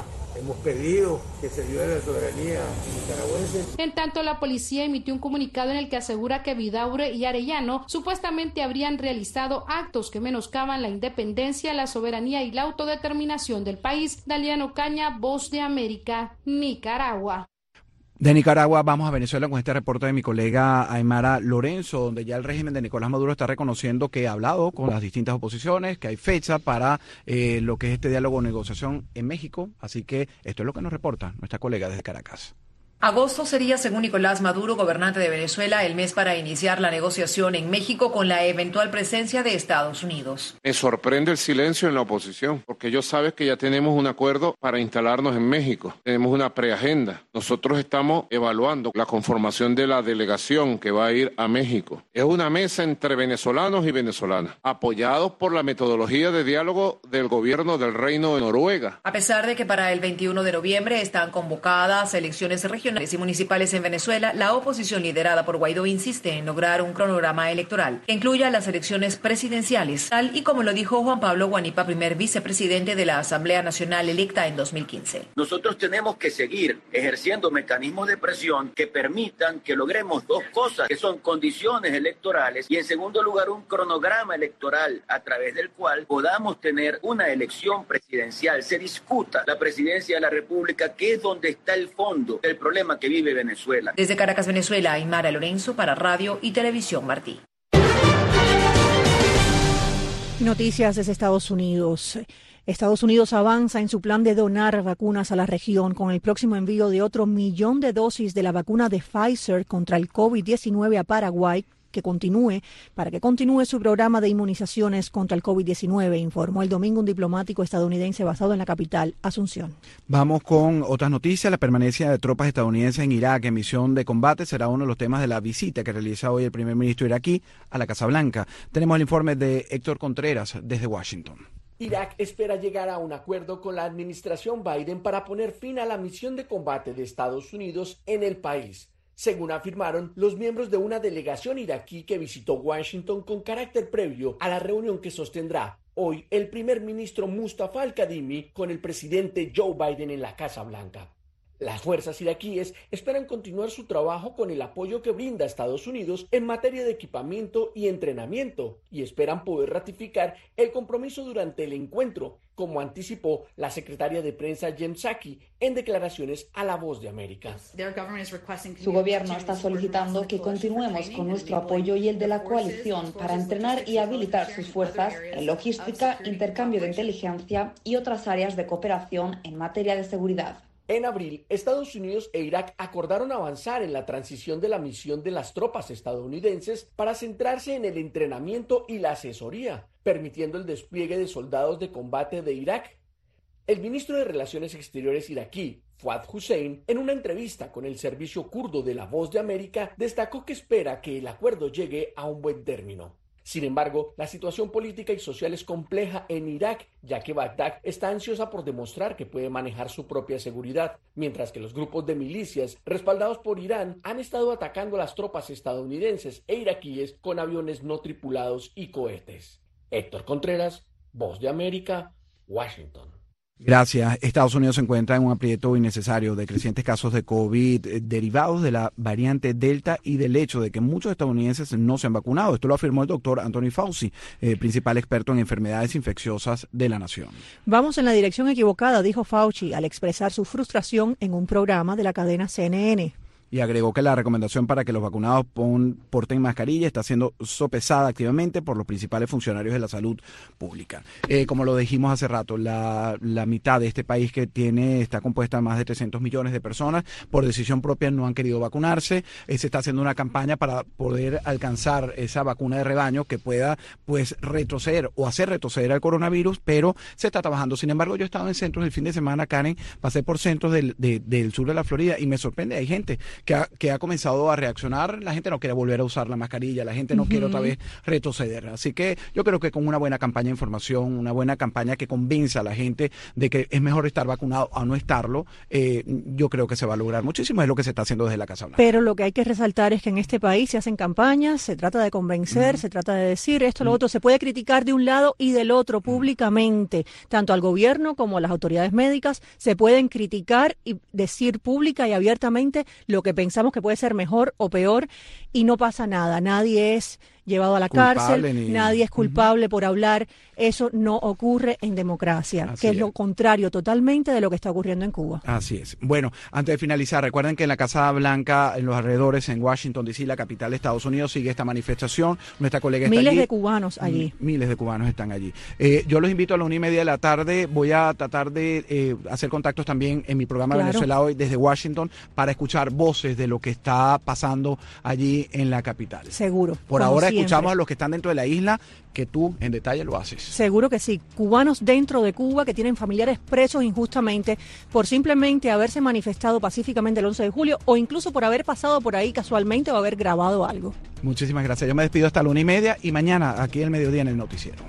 hemos pedido que se ayude a la soberanía nicaragüense. En tanto, la policía emitió un comunicado en el que asegura que Vidaurre y Arellano supuestamente habrían realizado actos que menoscaban la independencia, la soberanía y la autodeterminación del país. Daliano Caña, Voz de América, Nicaragua. De Nicaragua vamos a Venezuela con este reporte de mi colega Aymara Lorenzo, donde ya el régimen de Nicolás Maduro está reconociendo que ha hablado con las distintas oposiciones, que hay fecha para eh, lo que es este diálogo o negociación en México. Así que esto es lo que nos reporta nuestra colega desde Caracas. Agosto sería, según Nicolás Maduro, gobernante de Venezuela, el mes para iniciar la negociación en México con la eventual presencia de Estados Unidos. Me sorprende el silencio en la oposición, porque ellos saben que ya tenemos un acuerdo para instalarnos en México. Tenemos una preagenda. Nosotros estamos evaluando la conformación de la delegación que va a ir a México. Es una mesa entre venezolanos y venezolanas, apoyados por la metodología de diálogo del gobierno del Reino de Noruega. A pesar de que para el veintiuno de noviembre están convocadas elecciones regionales y municipales en Venezuela, la oposición liderada por Guaidó insiste en lograr un cronograma electoral que incluya las elecciones presidenciales, tal y como lo dijo Juan Pablo Guanipa, primer vicepresidente de la Asamblea Nacional electa en dos mil quince. Nosotros tenemos que seguir ejerciendo mecanismos de presión que permitan que logremos dos cosas, que son condiciones electorales y, en segundo lugar, un cronograma electoral a través del cual podamos tener una elección presidencial, se discuta la presidencia de la República, que es donde está el fondo del problema que vive Venezuela. Desde Caracas, Venezuela, Aymara Lorenzo para Radio y Televisión Martí. Noticias desde Estados Unidos. Estados Unidos avanza en su plan de donar vacunas a la región con el próximo envío de otro millón de dosis de la vacuna de Pfizer contra el COVID diecinueve a Paraguay, que continúe, para que continúe su programa de inmunizaciones contra el COVID diecinueve, informó el domingo un diplomático estadounidense basado en la capital, Asunción. Vamos con otras noticias. La permanencia de tropas estadounidenses en Irak en misión de combate será uno de los temas de la visita que realiza hoy el primer ministro iraquí a la Casa Blanca. Tenemos el informe de Héctor Contreras desde Washington. Irak espera llegar a un acuerdo con la administración Biden para poner fin a la misión de combate de Estados Unidos en el país, según afirmaron los miembros de una delegación iraquí que visitó Washington con carácter previo a la reunión que sostendrá hoy el primer ministro Mustafa al-Kadhimi con el presidente Joe Biden en la Casa Blanca. Las fuerzas iraquíes esperan continuar su trabajo con el apoyo que brinda Estados Unidos en materia de equipamiento y entrenamiento y esperan poder ratificar el compromiso durante el encuentro, como anticipó la secretaria de prensa Jen Psaki en declaraciones a La Voz de América. Su gobierno está solicitando que continuemos con nuestro apoyo y el de la coalición para entrenar y habilitar sus fuerzas en logística, intercambio de inteligencia y otras áreas de cooperación en materia de seguridad. En abril, Estados Unidos e Irak acordaron avanzar en la transición de la misión de las tropas estadounidenses para centrarse en el entrenamiento y la asesoría, permitiendo el despliegue de soldados de combate de Irak. El ministro de Relaciones Exteriores iraquí, Fuad Hussein, en una entrevista con el servicio kurdo de La Voz de América, destacó que espera que el acuerdo llegue a un buen término. Sin embargo, la situación política y social es compleja en Irak, ya que Bagdad está ansiosa por demostrar que puede manejar su propia seguridad, mientras que los grupos de milicias respaldados por Irán han estado atacando a las tropas estadounidenses e iraquíes con aviones no tripulados y cohetes. Héctor Contreras, Voz de América, Washington. Gracias. Estados Unidos se encuentra en un aprieto innecesario de crecientes casos de COVID eh, derivados de la variante Delta y del hecho de que muchos estadounidenses no se han vacunado. Esto lo afirmó el doctor Anthony Fauci, eh, principal experto en enfermedades infecciosas de la nación. Vamos en la dirección equivocada, dijo Fauci al expresar su frustración en un programa de la cadena C N N. Y agregó que la recomendación para que los vacunados pon, porten mascarilla está siendo sopesada activamente por los principales funcionarios de la salud pública. Eh, como lo dijimos hace rato, la, la mitad de este país que tiene está compuesta de más de trescientos millones de personas. Por decisión propia no han querido vacunarse. Eh, se está haciendo una campaña para poder alcanzar esa vacuna de rebaño que pueda pues retroceder o hacer retroceder al coronavirus, pero se está trabajando. Sin embargo, yo he estado en centros el fin de semana, Karen, pasé por centros del, de, del sur de la Florida y me sorprende, hay gente que ha, que ha comenzado a reaccionar. La gente no quiere volver a usar la mascarilla, la gente no uh-huh. quiere otra vez retroceder. Así que yo creo que con una buena campaña de información, una buena campaña que convenza a la gente de que es mejor estar vacunado a no estarlo, eh, yo creo que se va a lograr muchísimo. Es lo que se está haciendo desde la Casa Blanca. Pero lo que hay que resaltar es que en este país se hacen campañas, se trata de convencer, uh-huh. se trata de decir esto, lo uh-huh. otro, se puede criticar de un lado y del otro públicamente, uh-huh. tanto al gobierno como a las autoridades médicas, se pueden criticar y decir pública y abiertamente lo que pensamos que puede ser mejor o peor y no pasa nada, nadie es llevado a la culpable cárcel, ni... nadie es culpable uh-huh. por hablar, eso no ocurre en democracia, Así que es, es lo contrario totalmente de lo que está ocurriendo en Cuba. Así es. Bueno, antes de finalizar, recuerden que en la Casa Blanca, en los alrededores, en Washington D C, la capital de Estados Unidos, sigue esta manifestación, nuestra colega está Miles allí. de cubanos allí. Miles de cubanos están allí. Eh, yo los invito a la una y media de la tarde, voy a tratar de eh, hacer contactos también en mi programa claro. Venezuela Hoy desde Washington para escuchar voces de lo que está pasando allí en la capital. Seguro. Por ahora siempre. Escuchamos a los que están dentro de la isla, que tú en detalle lo haces. Seguro que sí. Cubanos dentro de Cuba que tienen familiares presos injustamente por simplemente haberse manifestado pacíficamente el once de julio o incluso por haber pasado por ahí casualmente o haber grabado algo. Muchísimas gracias. Yo me despido hasta la una y media y mañana aquí el mediodía en el noticiero.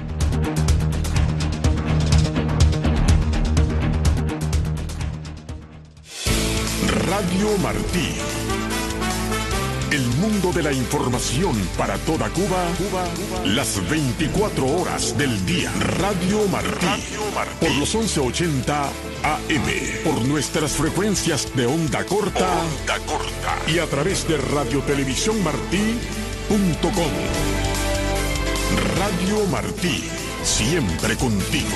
Radio Martí. El mundo de la información para toda Cuba, Cuba, Cuba, las veinticuatro horas del día. Radio Martí, Radio Martí. Por los once ochenta A M, por nuestras frecuencias de onda corta, onda corta y a través de radiotelevisión martí punto com. Radio Martí, siempre contigo.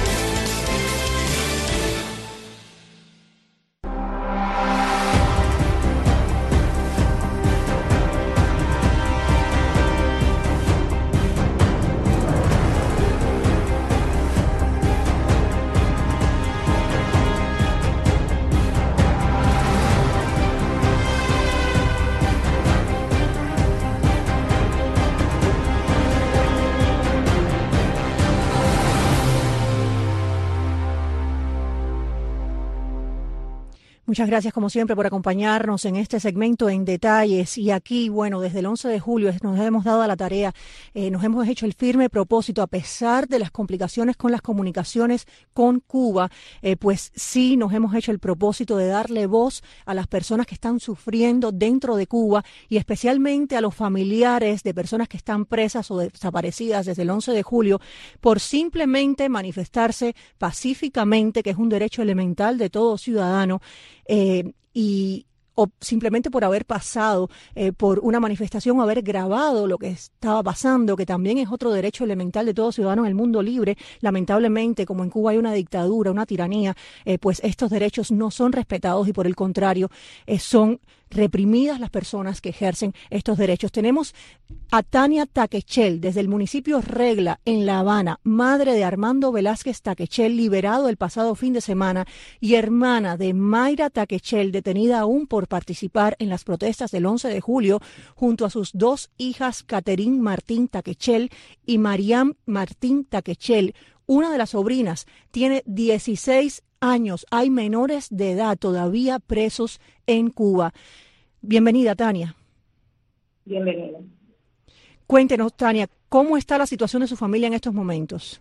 Muchas gracias, como siempre, por acompañarnos en este segmento en detalles. Y aquí, bueno, desde el once de julio nos hemos dado a la tarea, eh, nos hemos hecho el firme propósito, a pesar de las complicaciones con las comunicaciones con Cuba, eh, pues sí nos hemos hecho el propósito de darle voz a las personas que están sufriendo dentro de Cuba y especialmente a los familiares de personas que están presas o desaparecidas desde el once de julio por simplemente manifestarse pacíficamente, que es un derecho elemental de todo ciudadano. Eh, y o simplemente por haber pasado eh, por una manifestación o haber grabado lo que estaba pasando, que también es otro derecho elemental de todo ciudadano en el mundo libre. Lamentablemente, como en Cuba hay una dictadura, una tiranía, eh, pues estos derechos no son respetados y por el contrario eh, son reprimidas las personas que ejercen estos derechos. Tenemos a Tania Taquechel desde el municipio Regla en La Habana, madre de Armando Velázquez Taquechel, liberado el pasado fin de semana, y hermana de Mayra Taquechel, detenida aún por participar en las protestas del once de julio, junto a sus dos hijas, Catherine Martín Taquechel y Mariam Martín Taquechel. Una de las sobrinas tiene dieciséis años. Hay menores de edad todavía presos en Cuba. Bienvenida, Tania. Bienvenida. Cuéntenos, Tania, ¿cómo está la situación de su familia en estos momentos?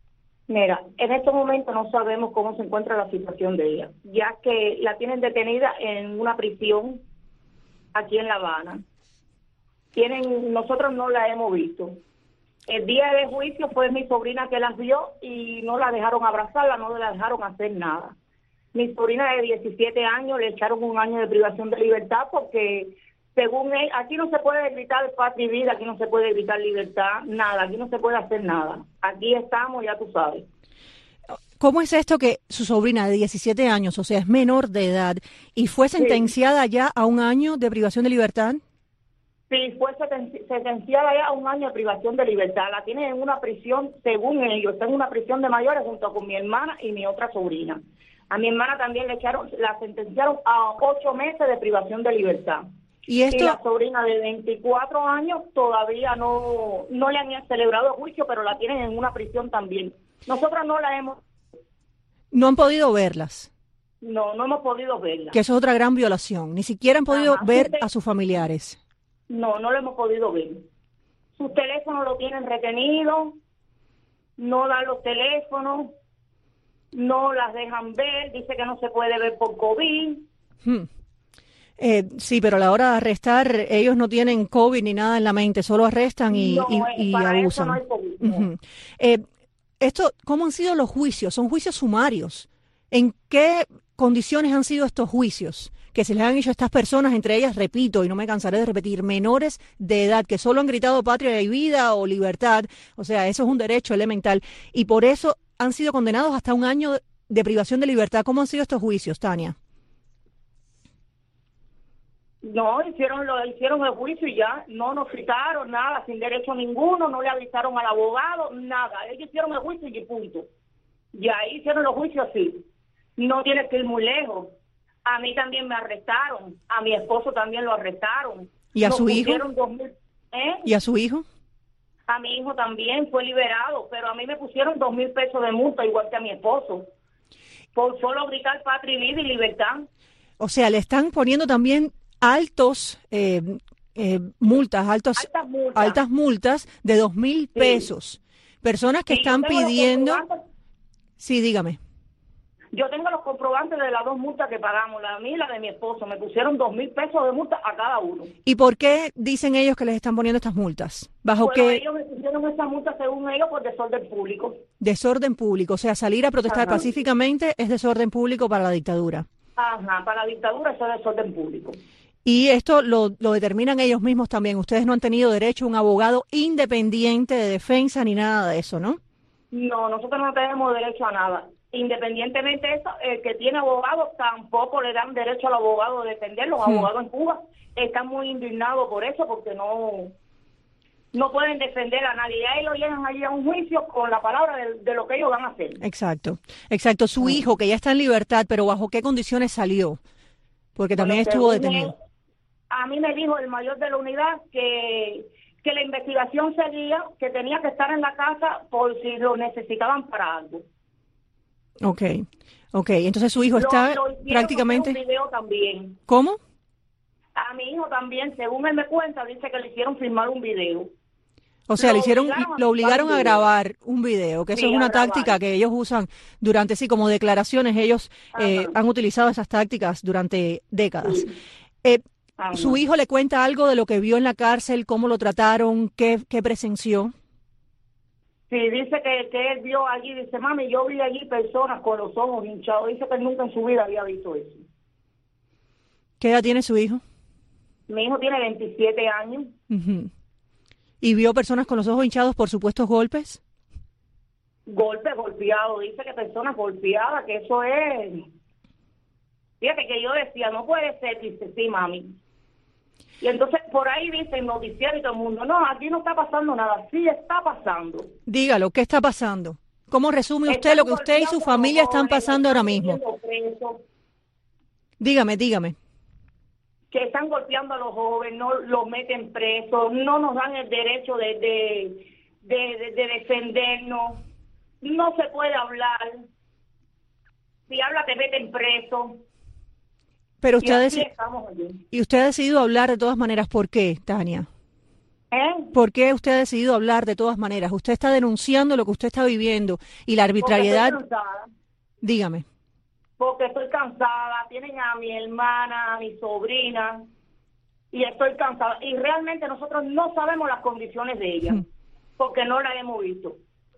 Mira, en estos momentos no sabemos cómo se encuentra la situación de ella, ya que la tienen detenida en una prisión aquí en La Habana. Tienen, nosotros no la hemos visto. El día de juicio fue mi sobrina que las vio y no la dejaron abrazarla, no la dejaron hacer nada. Mi sobrina de diecisiete años le echaron un año de privación de libertad porque, según él, aquí no se puede gritar patria y vida, aquí no se puede gritar libertad, nada, aquí no se puede hacer nada. Aquí estamos, ya tú sabes. ¿Cómo es esto que su sobrina de diecisiete años, o sea, es menor de edad, y fue sentenciada sí. ya a un año de privación de libertad? Sí, fue sentenciada ya a un año de privación de libertad. La tienen en una prisión, según ellos, está en una prisión de mayores junto con mi hermana y mi otra sobrina. A mi hermana también le echaron, la sentenciaron a ocho meses de privación de libertad. Y, esto... y la sobrina de veinticuatro años todavía no, no le han celebrado el juicio, pero la tienen en una prisión también. Nosotros no la hemos... ¿No han podido verlas? No, no hemos podido verla. Que eso es otra gran violación. Ni siquiera han podido Ajá. ver Usted- a sus familiares. No, no lo hemos podido ver. Sus teléfonos lo tienen retenido, no dan los teléfonos, no las dejan ver, dice que no se puede ver por COVID. Hmm. Eh, sí, pero a la hora de arrestar, ellos no tienen COVID ni nada en la mente, solo arrestan y, No, y- eh, y para eso abusan. no hay COVID, no. Ujú. Eh, esto, ¿cómo han sido los juicios? Son juicios sumarios. ¿En qué condiciones han sido estos juicios que se les han hecho a estas personas, entre ellas, repito, y no me cansaré de repetir, menores de edad que solo han gritado patria y vida o libertad? O sea, eso es un derecho elemental y por eso han sido condenados hasta un año de, de privación de libertad. ¿Cómo han sido estos juicios, Tania? No, hicieron lo hicieron el juicio y ya, no nos citaron nada, sin derecho ninguno, no le avisaron al abogado, nada. Ellos hicieron el juicio y punto. Y ahí hicieron los juicios así. No tiene que ir muy lejos. A mí también me arrestaron, a mi esposo también lo arrestaron. ¿Y a Nos su hijo? pusieron dos mil, ¿eh? ¿Y a su hijo? A mi hijo también fue liberado, pero a mí me pusieron dos mil pesos de multa, igual que a mi esposo, por solo gritar patria y vida y libertad. O sea, le están poniendo también altos eh, eh, multas, altos, Altas multas. altas multas de dos mil pesos. Personas que Sí, yo están tengo los pidiendo... comprobantes- Sí, dígame. Yo tengo los comprobantes de las dos multas que pagamos, la mía y la de mi esposo. Me pusieron dos mil pesos de multa a cada uno. ¿Y por qué dicen ellos que les están poniendo estas multas? ¿Bajo Bueno, qué ellos me pusieron esa multa según ellos por desorden público. desorden público? O sea, salir a protestar Ajá. pacíficamente es desorden público para la dictadura. Ajá, para la dictadura eso es desorden público. Y esto lo, lo determinan ellos mismos también. Ustedes no han tenido derecho a un abogado independiente de defensa ni nada de eso, ¿no? No, nosotros no tenemos derecho a nada. Independientemente de eso, el que tiene abogado tampoco le dan derecho al abogado de defender. Los Hmm. abogados en Cuba están muy indignados por eso, porque no no pueden defender a nadie. Ya ellos llegan allí a un juicio con la palabra de, de lo que ellos van a hacer. Exacto, exacto. Su hijo, que ya está en libertad, pero ¿bajo qué condiciones salió? Porque también Bueno, estuvo según detenido. él, a mí me dijo el mayor de la unidad que, que la investigación seguía, que tenía que estar en la casa por si lo necesitaban para algo. Ok, ok. Entonces su hijo Lo- está lo hicieron prácticamente... hacer un video también. ¿Cómo? A mi hijo también, según él me cuenta, dice que le hicieron filmar un video. O sea, Lo le hicieron, obligaron a lo obligaron filmar a un video. grabar un video, que eso Sí, es a una grabar. táctica que ellos usan durante, sí, como declaraciones, ellos eh, han utilizado esas tácticas durante décadas. Eh, Ajá. ¿Su hijo le cuenta algo de lo que vio en la cárcel, cómo lo trataron, qué, qué presenció? Sí, dice que, que él vio allí, dice, mami, yo vi allí personas con los ojos hinchados. Dice que nunca en su vida había visto eso. ¿Qué edad tiene su hijo? Mi hijo tiene veintisiete años. Ujú. ¿Y vio personas con los ojos hinchados por supuestos golpes? Golpe, golpeado. Dice que personas golpeadas, que eso es... Fíjate que yo decía, no puede ser. Dice, sí, mami. Y entonces por ahí dice el noticiero y todo el mundo, no, aquí no está pasando nada. Sí está pasando. Dígalo, ¿qué está pasando? ¿Cómo resume usted Están lo que usted y su golpeando familia a los están jóvenes, pasando ahora están mismo? metiendo presos, Dígame, dígame. que están golpeando a los jóvenes, no los meten presos, no nos dan el derecho de, de, de, de- de defendernos, no se puede hablar, si habla te meten preso. Pero Y usted ha así deci- estamos allí. y usted ha decidido hablar de todas maneras. ¿Por qué, Tania? ¿Eh? ¿Por qué usted ha decidido hablar de todas maneras? Usted está denunciando lo que usted está viviendo y la Porque arbitrariedad. estoy cansada, Dígame. porque estoy cansada, tienen a mi hermana, a mi sobrina, y estoy cansada. Y realmente nosotros no sabemos las condiciones de ella, porque no la hemos visto.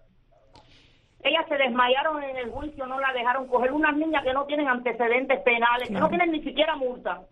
Ellas se desmayaron en el juicio, no la dejaron coger. Unas niñas que no tienen antecedentes penales, que no Claro. tienen ni siquiera multa.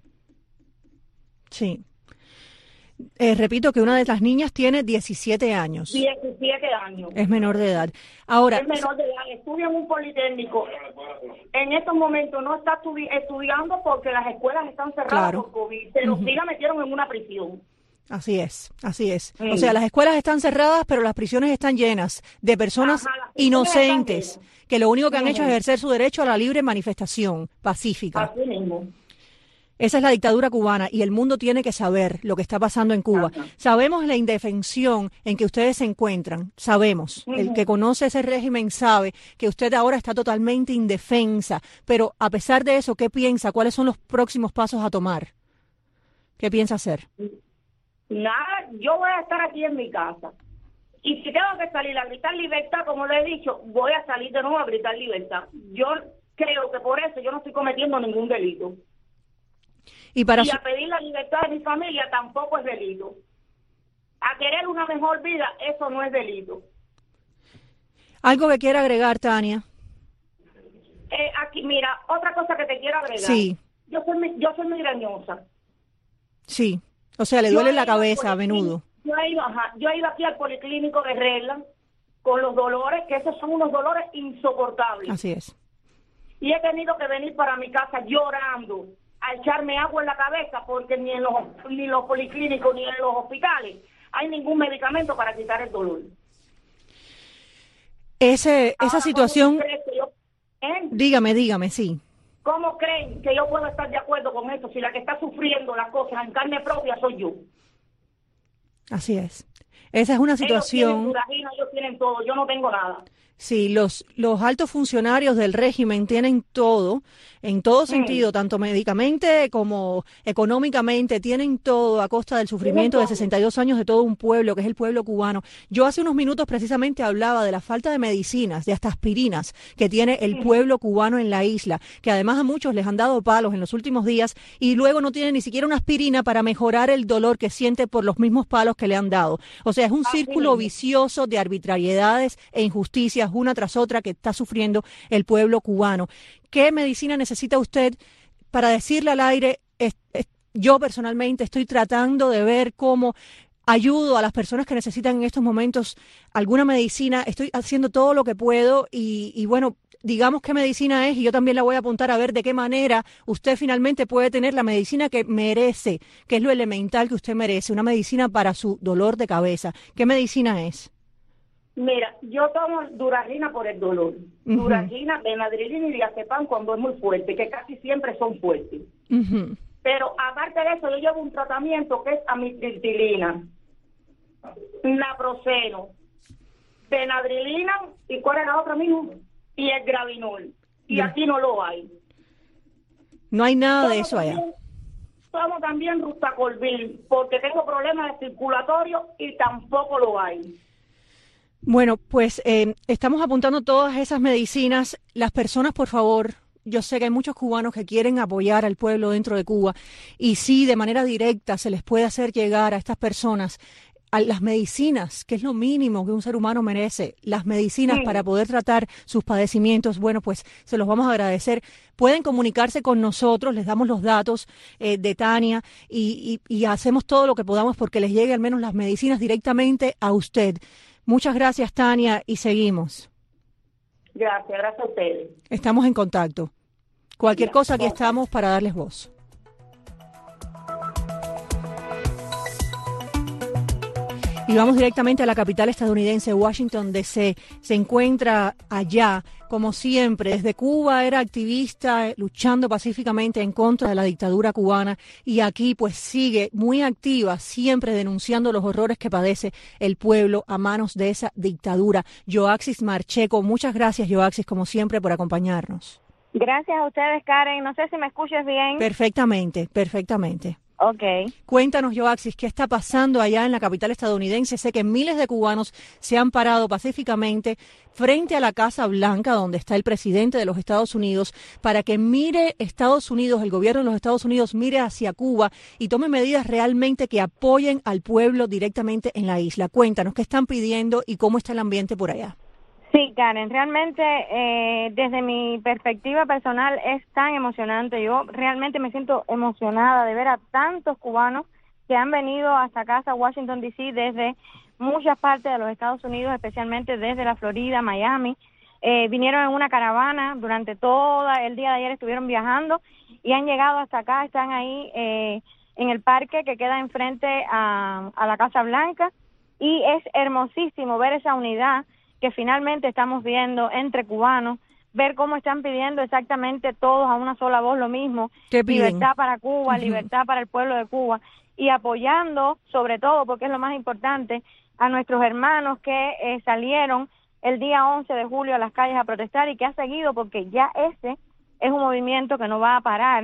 Sí. Eh, repito que una de las niñas tiene diecisiete años. diecisiete años. Es menor de edad. Ahora, Es menor de edad, estudia en un politécnico. En estos momentos no está estudi- estudiando porque las escuelas están cerradas Claro. por COVID, pero Ujú. sí la metieron en una prisión. así es, así es. Mm. O sea, las escuelas están cerradas, pero las prisiones están llenas de personas Ajá, las prisiones inocentes están que lo único que han hecho es Ujú. ejercer su derecho a la libre manifestación pacífica. Así mismo. Esa es la dictadura cubana y el mundo tiene que saber lo que está pasando en Cuba. Ajá. Sabemos la indefensión en que ustedes se encuentran, sabemos. Uh-huh. El que conoce ese régimen sabe que usted ahora está totalmente indefensa, pero a pesar de eso, ¿qué piensa? ¿Cuáles son los próximos pasos a tomar? ¿Qué piensa hacer? Nada, yo voy a estar aquí en mi casa. Y si tengo que salir a gritar libertad, como le he dicho, voy a salir de nuevo a gritar libertad. Yo creo que por eso yo no estoy cometiendo ningún delito. Y, para y su... a pedir la libertad de mi familia tampoco es delito. A querer una mejor vida, eso no es delito. ¿Algo que quiera agregar, Tania? Eh, aquí, mira, otra cosa que te quiero agregar. Sí. Yo soy, yo soy migrañosa. Sí, o sea, le duele la cabeza a menudo. Yo he, ido, ajá, yo he ido aquí al policlínico de Regla con los dolores, que esos son unos dolores insoportables. Así es. Y he tenido que venir para mi casa llorando, a echarme agua en la cabeza, porque ni en los, ni en los policlínicos ni en los hospitales hay ningún medicamento para quitar el dolor. Ese, esa Ahora, situación... Yo, ¿eh? Dígame, dígame, sí. ¿Cómo creen que yo puedo estar de acuerdo con esto si la que está sufriendo las cosas en carne propia soy yo? Así es. Esa es una situación... Ellos tienen Duragina, ellos tienen todo, yo no tengo nada. Sí, los, los altos funcionarios del régimen tienen todo, en todo sentido, mm. tanto médicamente como económicamente, tienen todo a costa del sufrimiento de sesenta y dos años de todo un pueblo, que es el pueblo cubano. Yo hace unos minutos precisamente hablaba de la falta de medicinas, de hasta aspirinas, que tiene el mm. pueblo cubano en la isla, que además a muchos les han dado palos en los últimos días y luego no tienen ni siquiera una aspirina para mejorar el dolor que siente por los mismos palos que le han dado. O sea, es un círculo vicioso de arbitrariedades e injusticias una tras otra que está sufriendo el pueblo cubano. ¿Qué medicina necesita usted para decirle al aire? Es, es, yo personalmente estoy tratando de ver cómo ayudo a las personas que necesitan en estos momentos alguna medicina. Estoy haciendo todo lo que puedo y, y bueno, digamos qué medicina es y yo también la voy a apuntar a ver de qué manera usted finalmente puede tener la medicina que merece, que es lo elemental que usted merece, una medicina para su dolor de cabeza. ¿Qué medicina es? Mira, yo tomo Duragina por el dolor. Uh-huh. Duragina, Benadryl y diazepam cuando es muy fuerte, que casi siempre son fuertes. Uh-huh. Pero aparte de eso, yo llevo un tratamiento que es amitriptilina, naproxeno, Benadrylina y ¿cuál era la otra mismo? Y el Gravinol. Y yeah. aquí no lo hay. No hay nada tomo de eso también, allá. Tomo también Rustacolvil porque tengo problemas de circulatorio y tampoco lo hay. Bueno, pues eh, estamos apuntando todas esas medicinas. Las personas, por favor, yo sé que hay muchos cubanos que quieren apoyar al pueblo dentro de Cuba y sí, de manera directa se les puede hacer llegar a estas personas a las medicinas, que es lo mínimo que un ser humano merece, las medicinas sí. para poder tratar sus padecimientos. Bueno, pues se los vamos a agradecer. Pueden comunicarse con nosotros, les damos los datos eh, de Tania y, y, y hacemos todo lo que podamos porque les llegue al menos las medicinas directamente a usted. Muchas gracias, Tania, y seguimos. Gracias, gracias a ustedes. Estamos en contacto. Cualquier ya, cosa, aquí gracias. Estamos para darles voz. Y vamos directamente a la capital estadounidense, Washington, D C Se encuentra allá, como siempre, desde Cuba era activista, luchando pacíficamente en contra de la dictadura cubana y aquí pues sigue muy activa, siempre denunciando los horrores que padece el pueblo a manos de esa dictadura. Yoaxis Marcheco, muchas gracias, Yoaxis, como siempre, por acompañarnos. Gracias a ustedes, Karen. No sé si me escuchas bien. Perfectamente, perfectamente. Okay. Cuéntanos, Yoaxis, ¿qué está pasando allá en la capital estadounidense? Sé que miles de cubanos se han parado pacíficamente frente a la Casa Blanca, donde está el presidente de los Estados Unidos, para que mire Estados Unidos, el gobierno de los Estados Unidos mire hacia Cuba y tome medidas realmente que apoyen al pueblo directamente en la isla. Cuéntanos, ¿qué están pidiendo y cómo está el ambiente por allá? Sí, Karen, realmente eh, desde mi perspectiva personal es tan emocionante. Yo realmente me siento emocionada de ver a tantos cubanos que han venido hasta acá, a Washington, D C, desde muchas partes de los Estados Unidos, especialmente desde la Florida, Miami. Eh, vinieron en una caravana, durante todo el día de ayer estuvieron viajando y han llegado hasta acá, están ahí eh, en el parque que queda enfrente a, a la Casa Blanca y es hermosísimo ver esa unidad que finalmente estamos viendo entre cubanos ver cómo están pidiendo exactamente todos a una sola voz lo mismo, ¿Qué piden? Libertad para Cuba, Uh-huh. libertad para el pueblo de Cuba, y apoyando, sobre todo, porque es lo más importante, a nuestros hermanos que eh, salieron el día once de julio a las calles a protestar y que ha seguido, porque ya ese es un movimiento que no va a parar,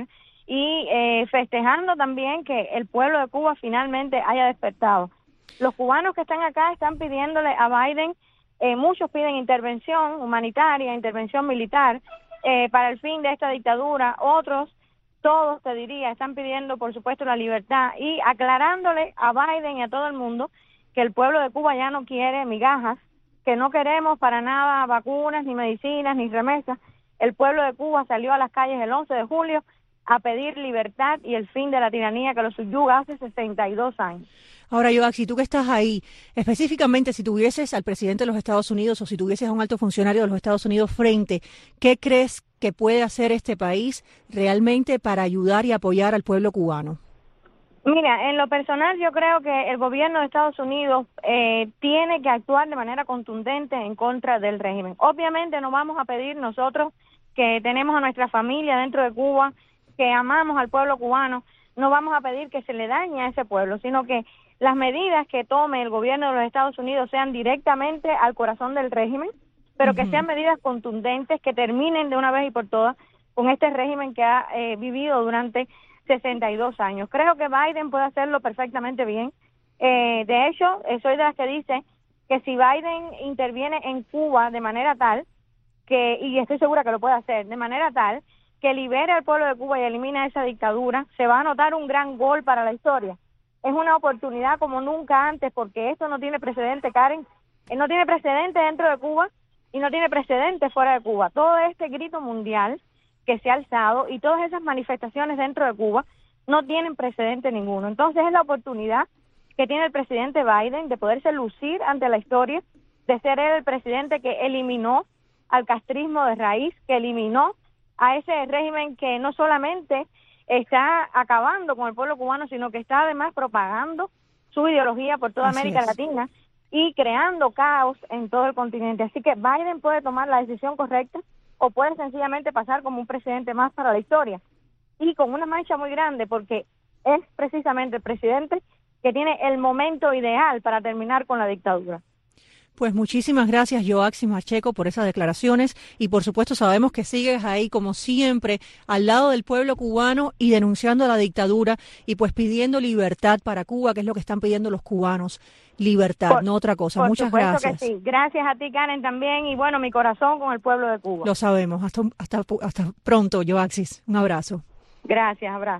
y eh, festejando también que el pueblo de Cuba finalmente haya despertado. Los cubanos que están acá están pidiéndole a Biden, eh, muchos piden intervención humanitaria, intervención militar eh, para el fin de esta dictadura, otros, todos te diría, están pidiendo por supuesto la libertad y aclarándole a Biden y a todo el mundo que el pueblo de Cuba ya no quiere migajas, que no queremos para nada vacunas, ni medicinas, ni remesas. El pueblo de Cuba salió a las calles el once de julio a pedir libertad y el fin de la tiranía que lo subyuga hace sesenta y dos años. Ahora, Yoaxi, tú que estás ahí, específicamente si tuvieses al presidente de los Estados Unidos o si tuvieses a un alto funcionario de los Estados Unidos frente, ¿qué crees que puede hacer este país realmente para ayudar y apoyar al pueblo cubano? Mira, en lo personal yo creo que el gobierno de Estados Unidos eh, tiene que actuar de manera contundente en contra del régimen. Obviamente no vamos a pedir nosotros que tenemos a nuestra familia dentro de Cuba, que amamos al pueblo cubano, no vamos a pedir que se le dañe a ese pueblo, sino que las medidas que tome el gobierno de los Estados Unidos sean directamente al corazón del régimen, pero que sean medidas contundentes, que terminen de una vez y por todas con este régimen que ha eh, vivido durante sesenta y dos años. Creo que Biden puede hacerlo perfectamente bien. Eh, de hecho, eh, soy de las que dice que si Biden interviene en Cuba de manera tal, que y estoy segura que lo puede hacer, de manera tal que libere al pueblo de Cuba y elimine esa dictadura, se va a anotar un gran gol para la historia. Es una oportunidad como nunca antes, porque esto no tiene precedente, Karen, eh, no tiene precedente dentro de Cuba y no tiene precedente fuera de Cuba. Todo este grito mundial que se ha alzado y todas esas manifestaciones dentro de Cuba no tienen precedente ninguno. Entonces es la oportunidad que tiene el presidente Biden de poderse lucir ante la historia, de ser él el presidente que eliminó al castrismo de raíz, que eliminó a ese régimen que no solamente está acabando con el pueblo cubano, sino que está además propagando su ideología por toda Así América es. Latina y creando caos en todo el continente. Así que Biden puede tomar la decisión correcta o puede sencillamente pasar como un presidente más para la historia. Y con una mancha muy grande, porque es precisamente el presidente que tiene el momento ideal para terminar con la dictadura. Pues muchísimas gracias, Yoaxi Macheco, por esas declaraciones y por supuesto sabemos que sigues ahí como siempre al lado del pueblo cubano y denunciando la dictadura y pues pidiendo libertad para Cuba, que es lo que están pidiendo los cubanos, libertad, Por, no otra cosa. Por Muchas supuesto gracias. Que sí. Gracias a ti, Karen, también y bueno, mi corazón con el pueblo de Cuba. Lo sabemos. Hasta, hasta, hasta pronto, Yoaxis. Un abrazo. Gracias, abrazo.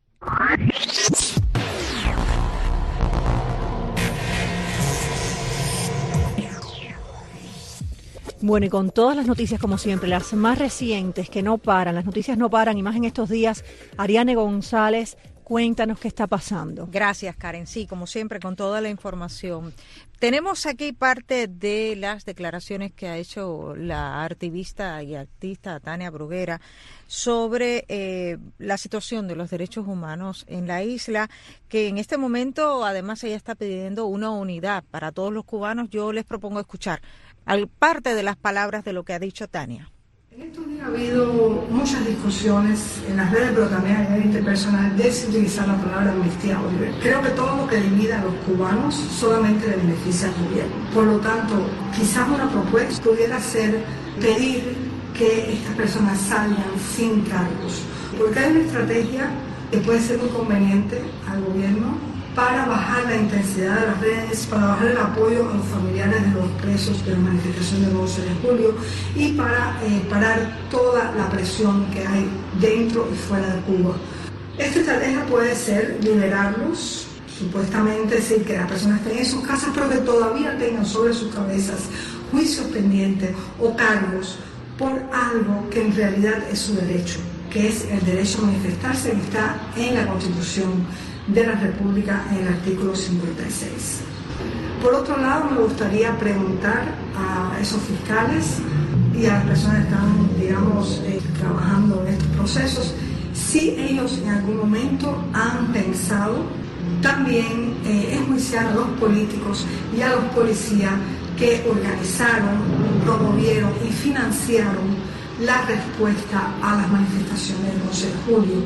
Bueno, y con todas las noticias, como siempre, las más recientes que no paran, las noticias no paran, y más en estos días, Ariane González, cuéntanos qué está pasando. Gracias, Karen. Sí, como siempre, con toda la información. Tenemos aquí parte de las declaraciones que ha hecho la activista y artista Tania Bruguera sobre eh, la situación de los derechos humanos en la isla, que en este momento, además, ella está pidiendo una unidad para todos los cubanos. Yo les propongo escuchar parte de las palabras de lo que ha dicho Tania. En estos días ha habido muchas discusiones en las redes, pero también a nivel interpersonal, de utilizar la palabra amnistía o libertad. Creo que todo lo que divide a los cubanos solamente le beneficia al gobierno. Por lo tanto, quizás una propuesta pudiera ser pedir que estas personas salgan sin cargos, porque hay una estrategia que puede ser muy conveniente al gobierno para bajar la intensidad de las redes, para bajar el apoyo a los familiares de los presos de la manifestación del once de julio y para eh, parar toda la presión que hay dentro y fuera de Cuba. Esta estrategia puede ser liberarlos, supuestamente decir que las personas estén en sus casas, pero que todavía tengan sobre sus cabezas juicios pendientes o cargos por algo que en realidad es su derecho, que es el derecho a manifestarse, que está en la Constitución de la República en el artículo cincuenta y seis. Por otro lado, me gustaría preguntar a esos fiscales y a las personas que están, digamos, eh, trabajando en estos procesos, si ellos en algún momento han pensado también eh, enjuiciar a los políticos y a los policías que organizaron, promovieron y financiaron la respuesta a las manifestaciones del once de julio.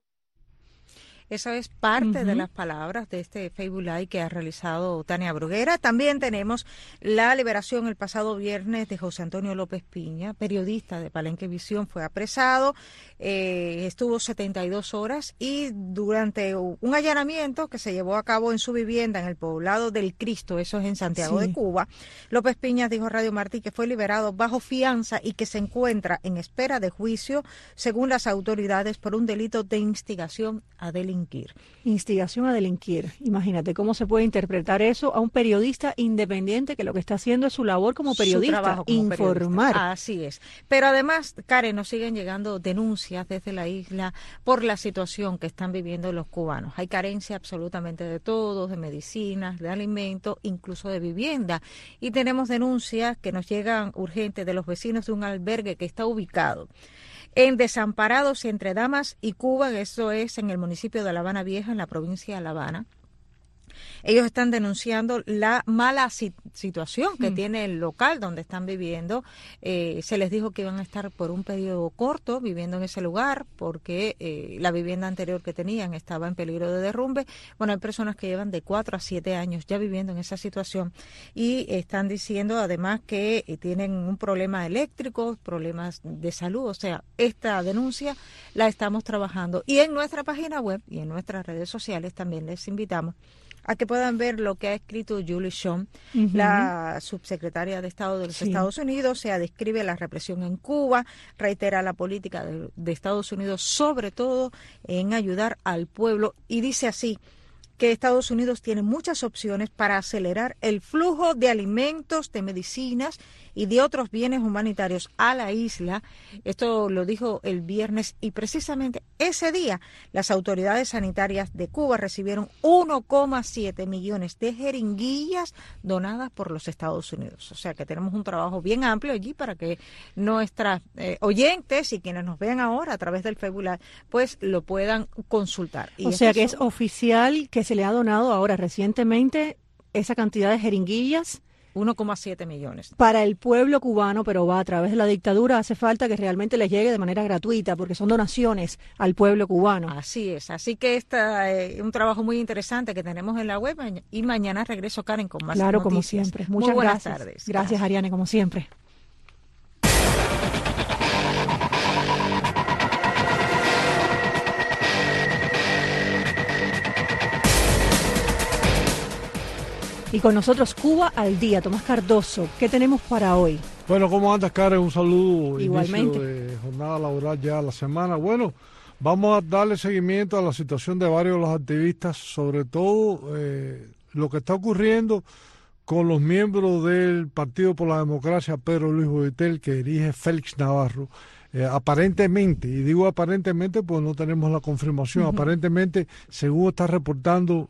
Esa es parte Uh-huh. de las palabras de este Facebook Live que ha realizado Tania Bruguera. También tenemos la liberación el pasado viernes de José Antonio López Piña, periodista de Palenque Visión, fue apresado, eh, estuvo setenta y dos horas y durante un allanamiento que se llevó a cabo en su vivienda en el poblado del Cristo, eso es en Santiago Sí. de Cuba, López Piña dijo a Radio Martí que fue liberado bajo fianza y que se encuentra en espera de juicio según las autoridades por un delito de instigación a delinquir. Instigación a delinquir. Imagínate cómo se puede interpretar eso a un periodista independiente que lo que está haciendo es su labor como periodista, Su trabajo como informar. periodista. Así es. Pero además, Karen, nos siguen llegando denuncias desde la isla por la situación que están viviendo los cubanos. Hay carencia absolutamente de todo, de medicinas, de alimentos, incluso de vivienda. Y tenemos denuncias que nos llegan urgentes de los vecinos de un albergue que está ubicado en Desamparados entre Damas y Cuba, eso es en el municipio de La Habana Vieja, en la provincia de La Habana. Ellos están denunciando la mala si- situación que mm. tiene el local donde están viviendo. Eh, se les dijo que iban a estar por un periodo corto viviendo en ese lugar porque eh, la vivienda anterior que tenían estaba en peligro de derrumbe. Bueno, hay personas que llevan de cuatro a siete años ya viviendo en esa situación y están diciendo además que eh, tienen un problema eléctrico, problemas de salud. O sea, esta denuncia la estamos trabajando. Y en nuestra página web y en nuestras redes sociales también les invitamos a que puedan ver lo que ha escrito Julie Sean, uh-huh. la subsecretaria de Estado de los sí. Estados Unidos. O sea, describe la represión en Cuba, reitera la política de, de Estados Unidos, sobre todo en ayudar al pueblo, y dice así que Estados Unidos tiene muchas opciones para acelerar el flujo de alimentos, de medicinas y de otros bienes humanitarios a la isla. Esto lo dijo el viernes y precisamente ese día las autoridades sanitarias de Cuba recibieron uno coma siete millones de jeringuillas donadas por los Estados Unidos. O sea que tenemos un trabajo bien amplio allí para que nuestras eh, oyentes y quienes nos vean ahora a través del Facebook Live, pues lo puedan consultar. Y o sea que son... es oficial que se le ha donado ahora recientemente esa cantidad de jeringuillas. uno coma siete millones. Para el pueblo cubano, pero va a través de la dictadura, hace falta que realmente les llegue de manera gratuita, porque son donaciones al pueblo cubano. Así es, así que este es eh, un trabajo muy interesante que tenemos en la web y mañana regreso, Karen, con más claro, noticias. Claro, como siempre. Muchas muy buenas gracias. tardes. Gracias, gracias, Ariane, como siempre. Y con nosotros Cuba al día, Tomás Cardoso. ¿Qué tenemos para hoy? Bueno, ¿cómo andas, Karen? Un saludo. Igualmente. Inicio de jornada laboral ya a la semana. Bueno, vamos a darle seguimiento a la situación de varios de los activistas, sobre todo eh, lo que está ocurriendo con los miembros del Partido por la Democracia, Pedro Luis Boitel, que dirige Félix Navarro. Eh, aparentemente, y digo aparentemente pues no tenemos la confirmación, uh-huh. aparentemente, según está reportando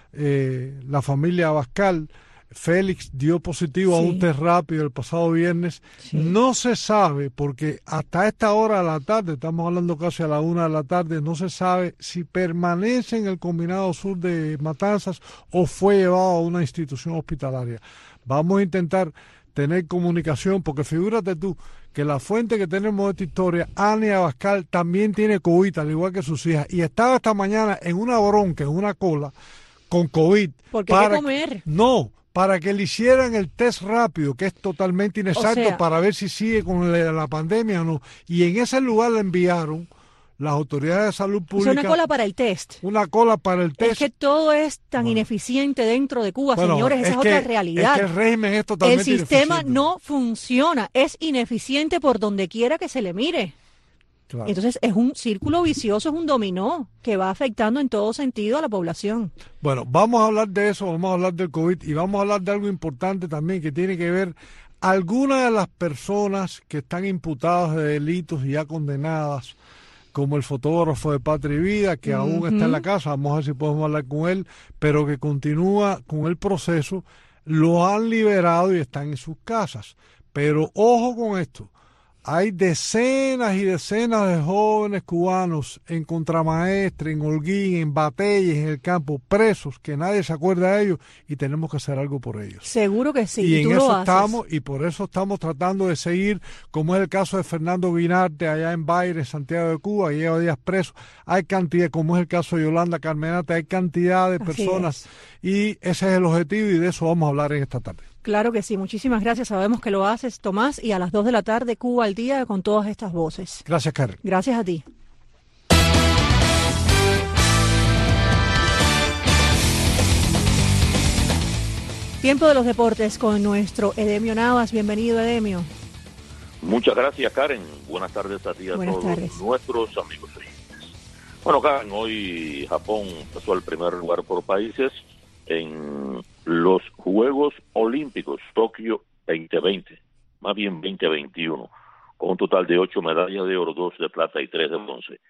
Eh, la familia Abascal, Félix dio positivo sí. a un test rápido el pasado viernes. Sí. No se sabe, porque hasta esta hora de la tarde, estamos hablando casi a la una de la tarde, no se sabe si permanece en el Combinado Sur de Matanzas o fue llevado a una institución hospitalaria. Vamos a intentar tener comunicación, porque figúrate tú que la fuente que tenemos de esta historia, Ania Abascal, también tiene COVID, al igual que sus hijas, y estaba esta mañana en una bronca, en una cola, con COVID. ¿Por qué hay que comer? No, para que le hicieran el test rápido, que es totalmente inexacto, o sea, para ver si sigue con la, la pandemia o no. Y en ese lugar le enviaron las autoridades de salud pública. Es una cola para el test. Una cola para el test. Es que todo es tan bueno. ineficiente dentro de Cuba, bueno, señores, esa es, es que, otra realidad. Es que el régimen es totalmente El sistema ineficiente. no funciona, es ineficiente por donde quiera que se le mire. Claro. Entonces es un círculo vicioso, es un dominó que va afectando en todo sentido a la población. Bueno, vamos a hablar de eso, vamos a hablar del COVID y vamos a hablar de algo importante también que tiene que ver algunas de las personas que están imputadas de delitos y ya condenadas, como el fotógrafo de Patria y Vida, que uh-huh. aún está en la casa, vamos a ver si podemos hablar con él, pero que continúa con el proceso, lo han liberado y están en sus casas. Pero ojo con esto. Hay decenas y decenas de jóvenes cubanos en Contramaestre, en Holguín, en Batelles, en el campo, presos, que nadie se acuerda de ellos y tenemos que hacer algo por ellos. Seguro que sí. Y, y en tú eso lo estamos, haces. y por eso estamos tratando de seguir, como es el caso de Fernando Guinarte allá en Baire, Santiago de Cuba, y lleva días preso. Hay cantidad, como es el caso de Yolanda Carmenate, hay cantidad de Así personas es. y ese es el objetivo y de eso vamos a hablar en esta tarde. Claro que sí, muchísimas gracias. Sabemos que lo haces, Tomás, y a las dos de la tarde, Cuba al día, con todas estas voces. Gracias, Karen. Gracias a ti. Tiempo de los deportes con nuestro Edemio Navas. Bienvenido, Edemio. Muchas gracias, Karen. Buenas tardes a ti y a Buenas todos tardes. nuestros amigos oyentes. Bueno, Karen, hoy Japón pasó al primer lugar por países en los Juegos Olímpicos Tokio veinte veinte, más bien veinte veintiuno, con un total de ocho medallas de oro, dos de plata y tres de bronce.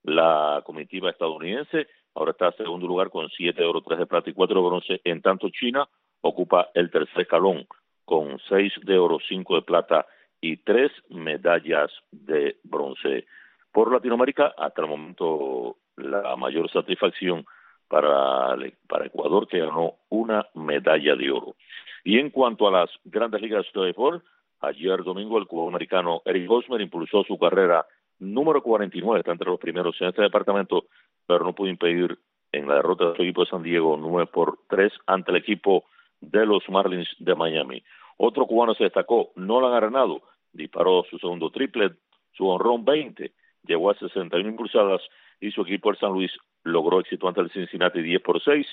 La comitiva estadounidense ahora está en segundo lugar con siete de oro, tres de plata y cuatro de bronce. En tanto, China ocupa el tercer escalón con seis de oro, cinco de plata y tres medallas de bronce. Por Latinoamérica, hasta el momento, la mayor satisfacción para, para Ecuador, que ganó una medalla de oro. Y en cuanto a las grandes ligas de béisbol, ayer domingo el cubano-americano Eric Hosmer impulsó su carrera número cuarenta y nueve, está entre los primeros en este departamento, pero no pudo impedir en la derrota de su equipo de San Diego nueve por tres ante el equipo de los Marlins de Miami. Otro cubano se destacó, Nolan Arenado, disparó su segundo triple, su honrón veinte, llegó a sesenta y una impulsadas y su equipo el San Luis logró éxito ante el Cincinnati diez por seis,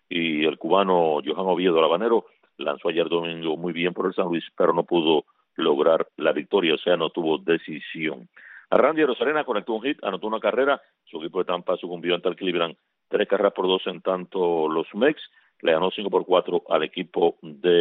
y el cubano Johan Oviedo, el habanero, lanzó ayer domingo muy bien por el San Luis, pero no pudo lograr la victoria, o sea, no tuvo decisión. A Randy Rosarena conectó un hit, anotó una carrera, su equipo de Tampa sucumbió ante el Cleveland, tres carreras por dos, en tanto los Mex le ganó cinco por cuatro al equipo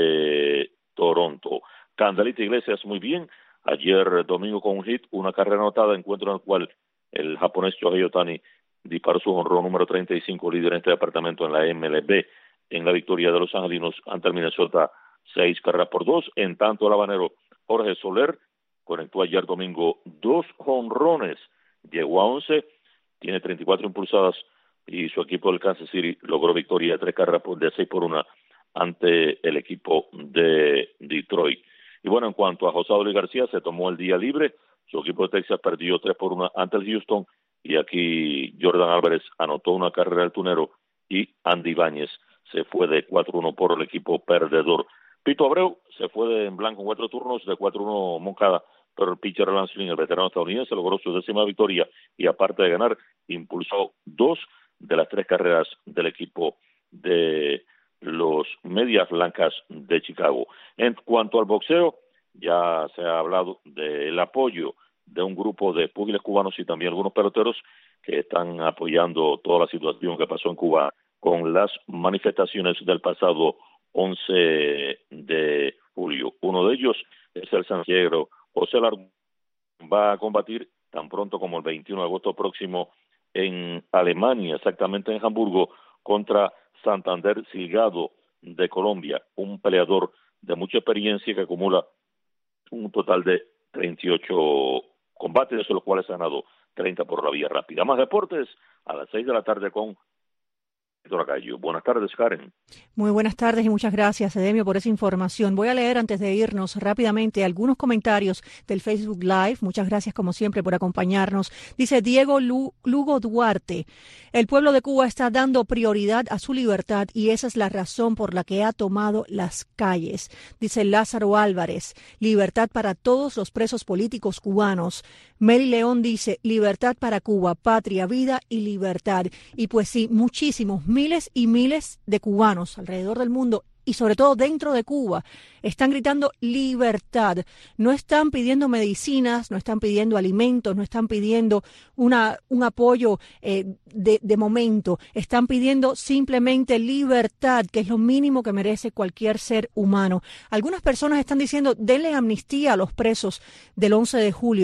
de Toronto. Candelita Iglesias muy bien, ayer domingo con un hit, una carrera anotada, encuentro en el cual el japonés Shohei Ohtani disparó su jonrón número treinta y cinco, líder en este departamento en la M L B, en la victoria de los angelinos ante el Minnesota, seis carreras por dos. En tanto, el habanero Jorge Soler conectó ayer domingo dos jonrones, llegó a once, tiene treinta y cuatro impulsadas y su equipo del Kansas City logró victoria de tres carreras de seis por una ante el equipo de Detroit. Y bueno, en cuanto a José Luis García, se tomó el día libre, su equipo de Texas perdió tres por una ante el Houston, y aquí Jordan Álvarez anotó una carrera del tunero y Andy Ibáñez se fue de cuatro uno por el equipo perdedor. Pito Abreu se fue de en blanco en cuatro turnos, de cuatro uno Moncada, pero el pitcher Lance Lynn, el veterano estadounidense, logró su décima victoria y aparte de ganar, impulsó dos de las tres carreras del equipo de los Medias Blancas de Chicago. En cuanto al boxeo, ya se ha hablado del apoyo de un grupo de púgiles cubanos y también algunos peloteros que están apoyando toda la situación que pasó en Cuba con las manifestaciones del pasado once de julio. Uno de ellos es el santiaguero José Largo, va a combatir tan pronto como el veintiuno de agosto próximo en Alemania, exactamente en Hamburgo, contra Santander Silgado de Colombia, un peleador de mucha experiencia que acumula un total de treinta y ocho combates, de los cuales ha ganado treinta por la vía rápida. Más deportes a las seis de la tarde con Héctor Acayo. Buenas tardes, Karen. Muy buenas tardes y muchas gracias, Edemio, por esa información. Voy a leer antes de irnos rápidamente algunos comentarios del Facebook Live. Muchas gracias, como siempre, por acompañarnos. Dice Diego Lugo Duarte, el pueblo de Cuba está dando prioridad a su libertad y esa es la razón por la que ha tomado las calles. Dice Lázaro Álvarez, libertad para todos los presos políticos cubanos. Meli León dice, libertad para Cuba, patria, vida y libertad. Y pues sí, muchísimos, miles y miles de cubanos alrededor del mundo y sobre todo dentro de Cuba están gritando libertad. No están pidiendo medicinas, no están pidiendo alimentos, no están pidiendo una, un apoyo eh, de, de momento. Están pidiendo simplemente libertad, que es lo mínimo que merece cualquier ser humano. Algunas personas están diciendo, denle amnistía a los presos del once de julio.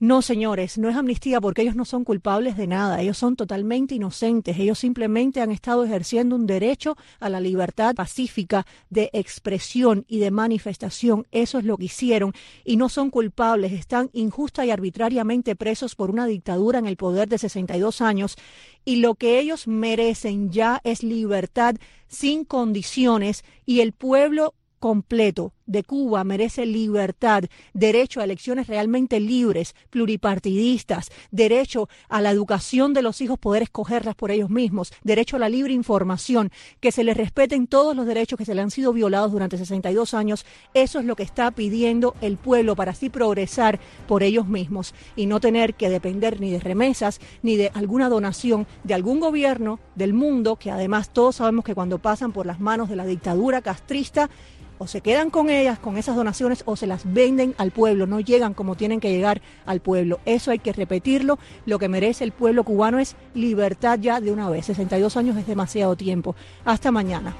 No, señores, no es amnistía porque ellos no son culpables de nada, ellos son totalmente inocentes, ellos simplemente han estado ejerciendo un derecho a la libertad pacífica de expresión y de manifestación, eso es lo que hicieron y no son culpables, están injusta y arbitrariamente presos por una dictadura en el poder de sesenta y dos años y lo que ellos merecen ya es libertad sin condiciones y el pueblo completo de Cuba merece libertad, derecho a elecciones realmente libres, pluripartidistas, derecho a la educación de los hijos, poder escogerlas por ellos mismos, derecho a la libre información, que se les respeten todos los derechos que se le han sido violados durante sesenta y dos años. Eso es lo que está pidiendo el pueblo para así progresar por ellos mismos y no tener que depender ni de remesas ni de alguna donación de algún gobierno del mundo, que además todos sabemos que cuando pasan por las manos de la dictadura castrista, o se quedan con ellas, con esas donaciones, o se las venden al pueblo, no llegan como tienen que llegar al pueblo. Eso hay que repetirlo, lo que merece el pueblo cubano es libertad ya de una vez. sesenta y dos años es demasiado tiempo. Hasta mañana.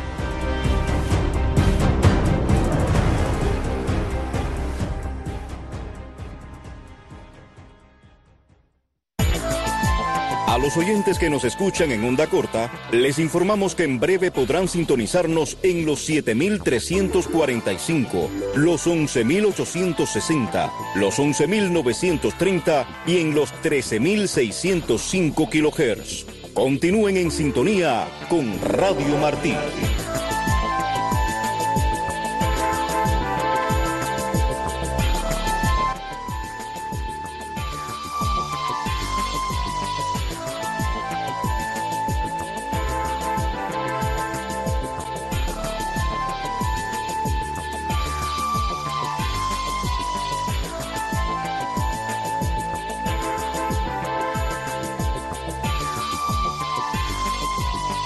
A los oyentes que nos escuchan en onda corta, les informamos que en breve podrán sintonizarnos en los siete mil trescientos cuarenta y cinco, los once mil ochocientos sesenta, los once mil novecientos treinta y en los trece mil seiscientos cinco kilohertz. Continúen en sintonía con Radio Martí.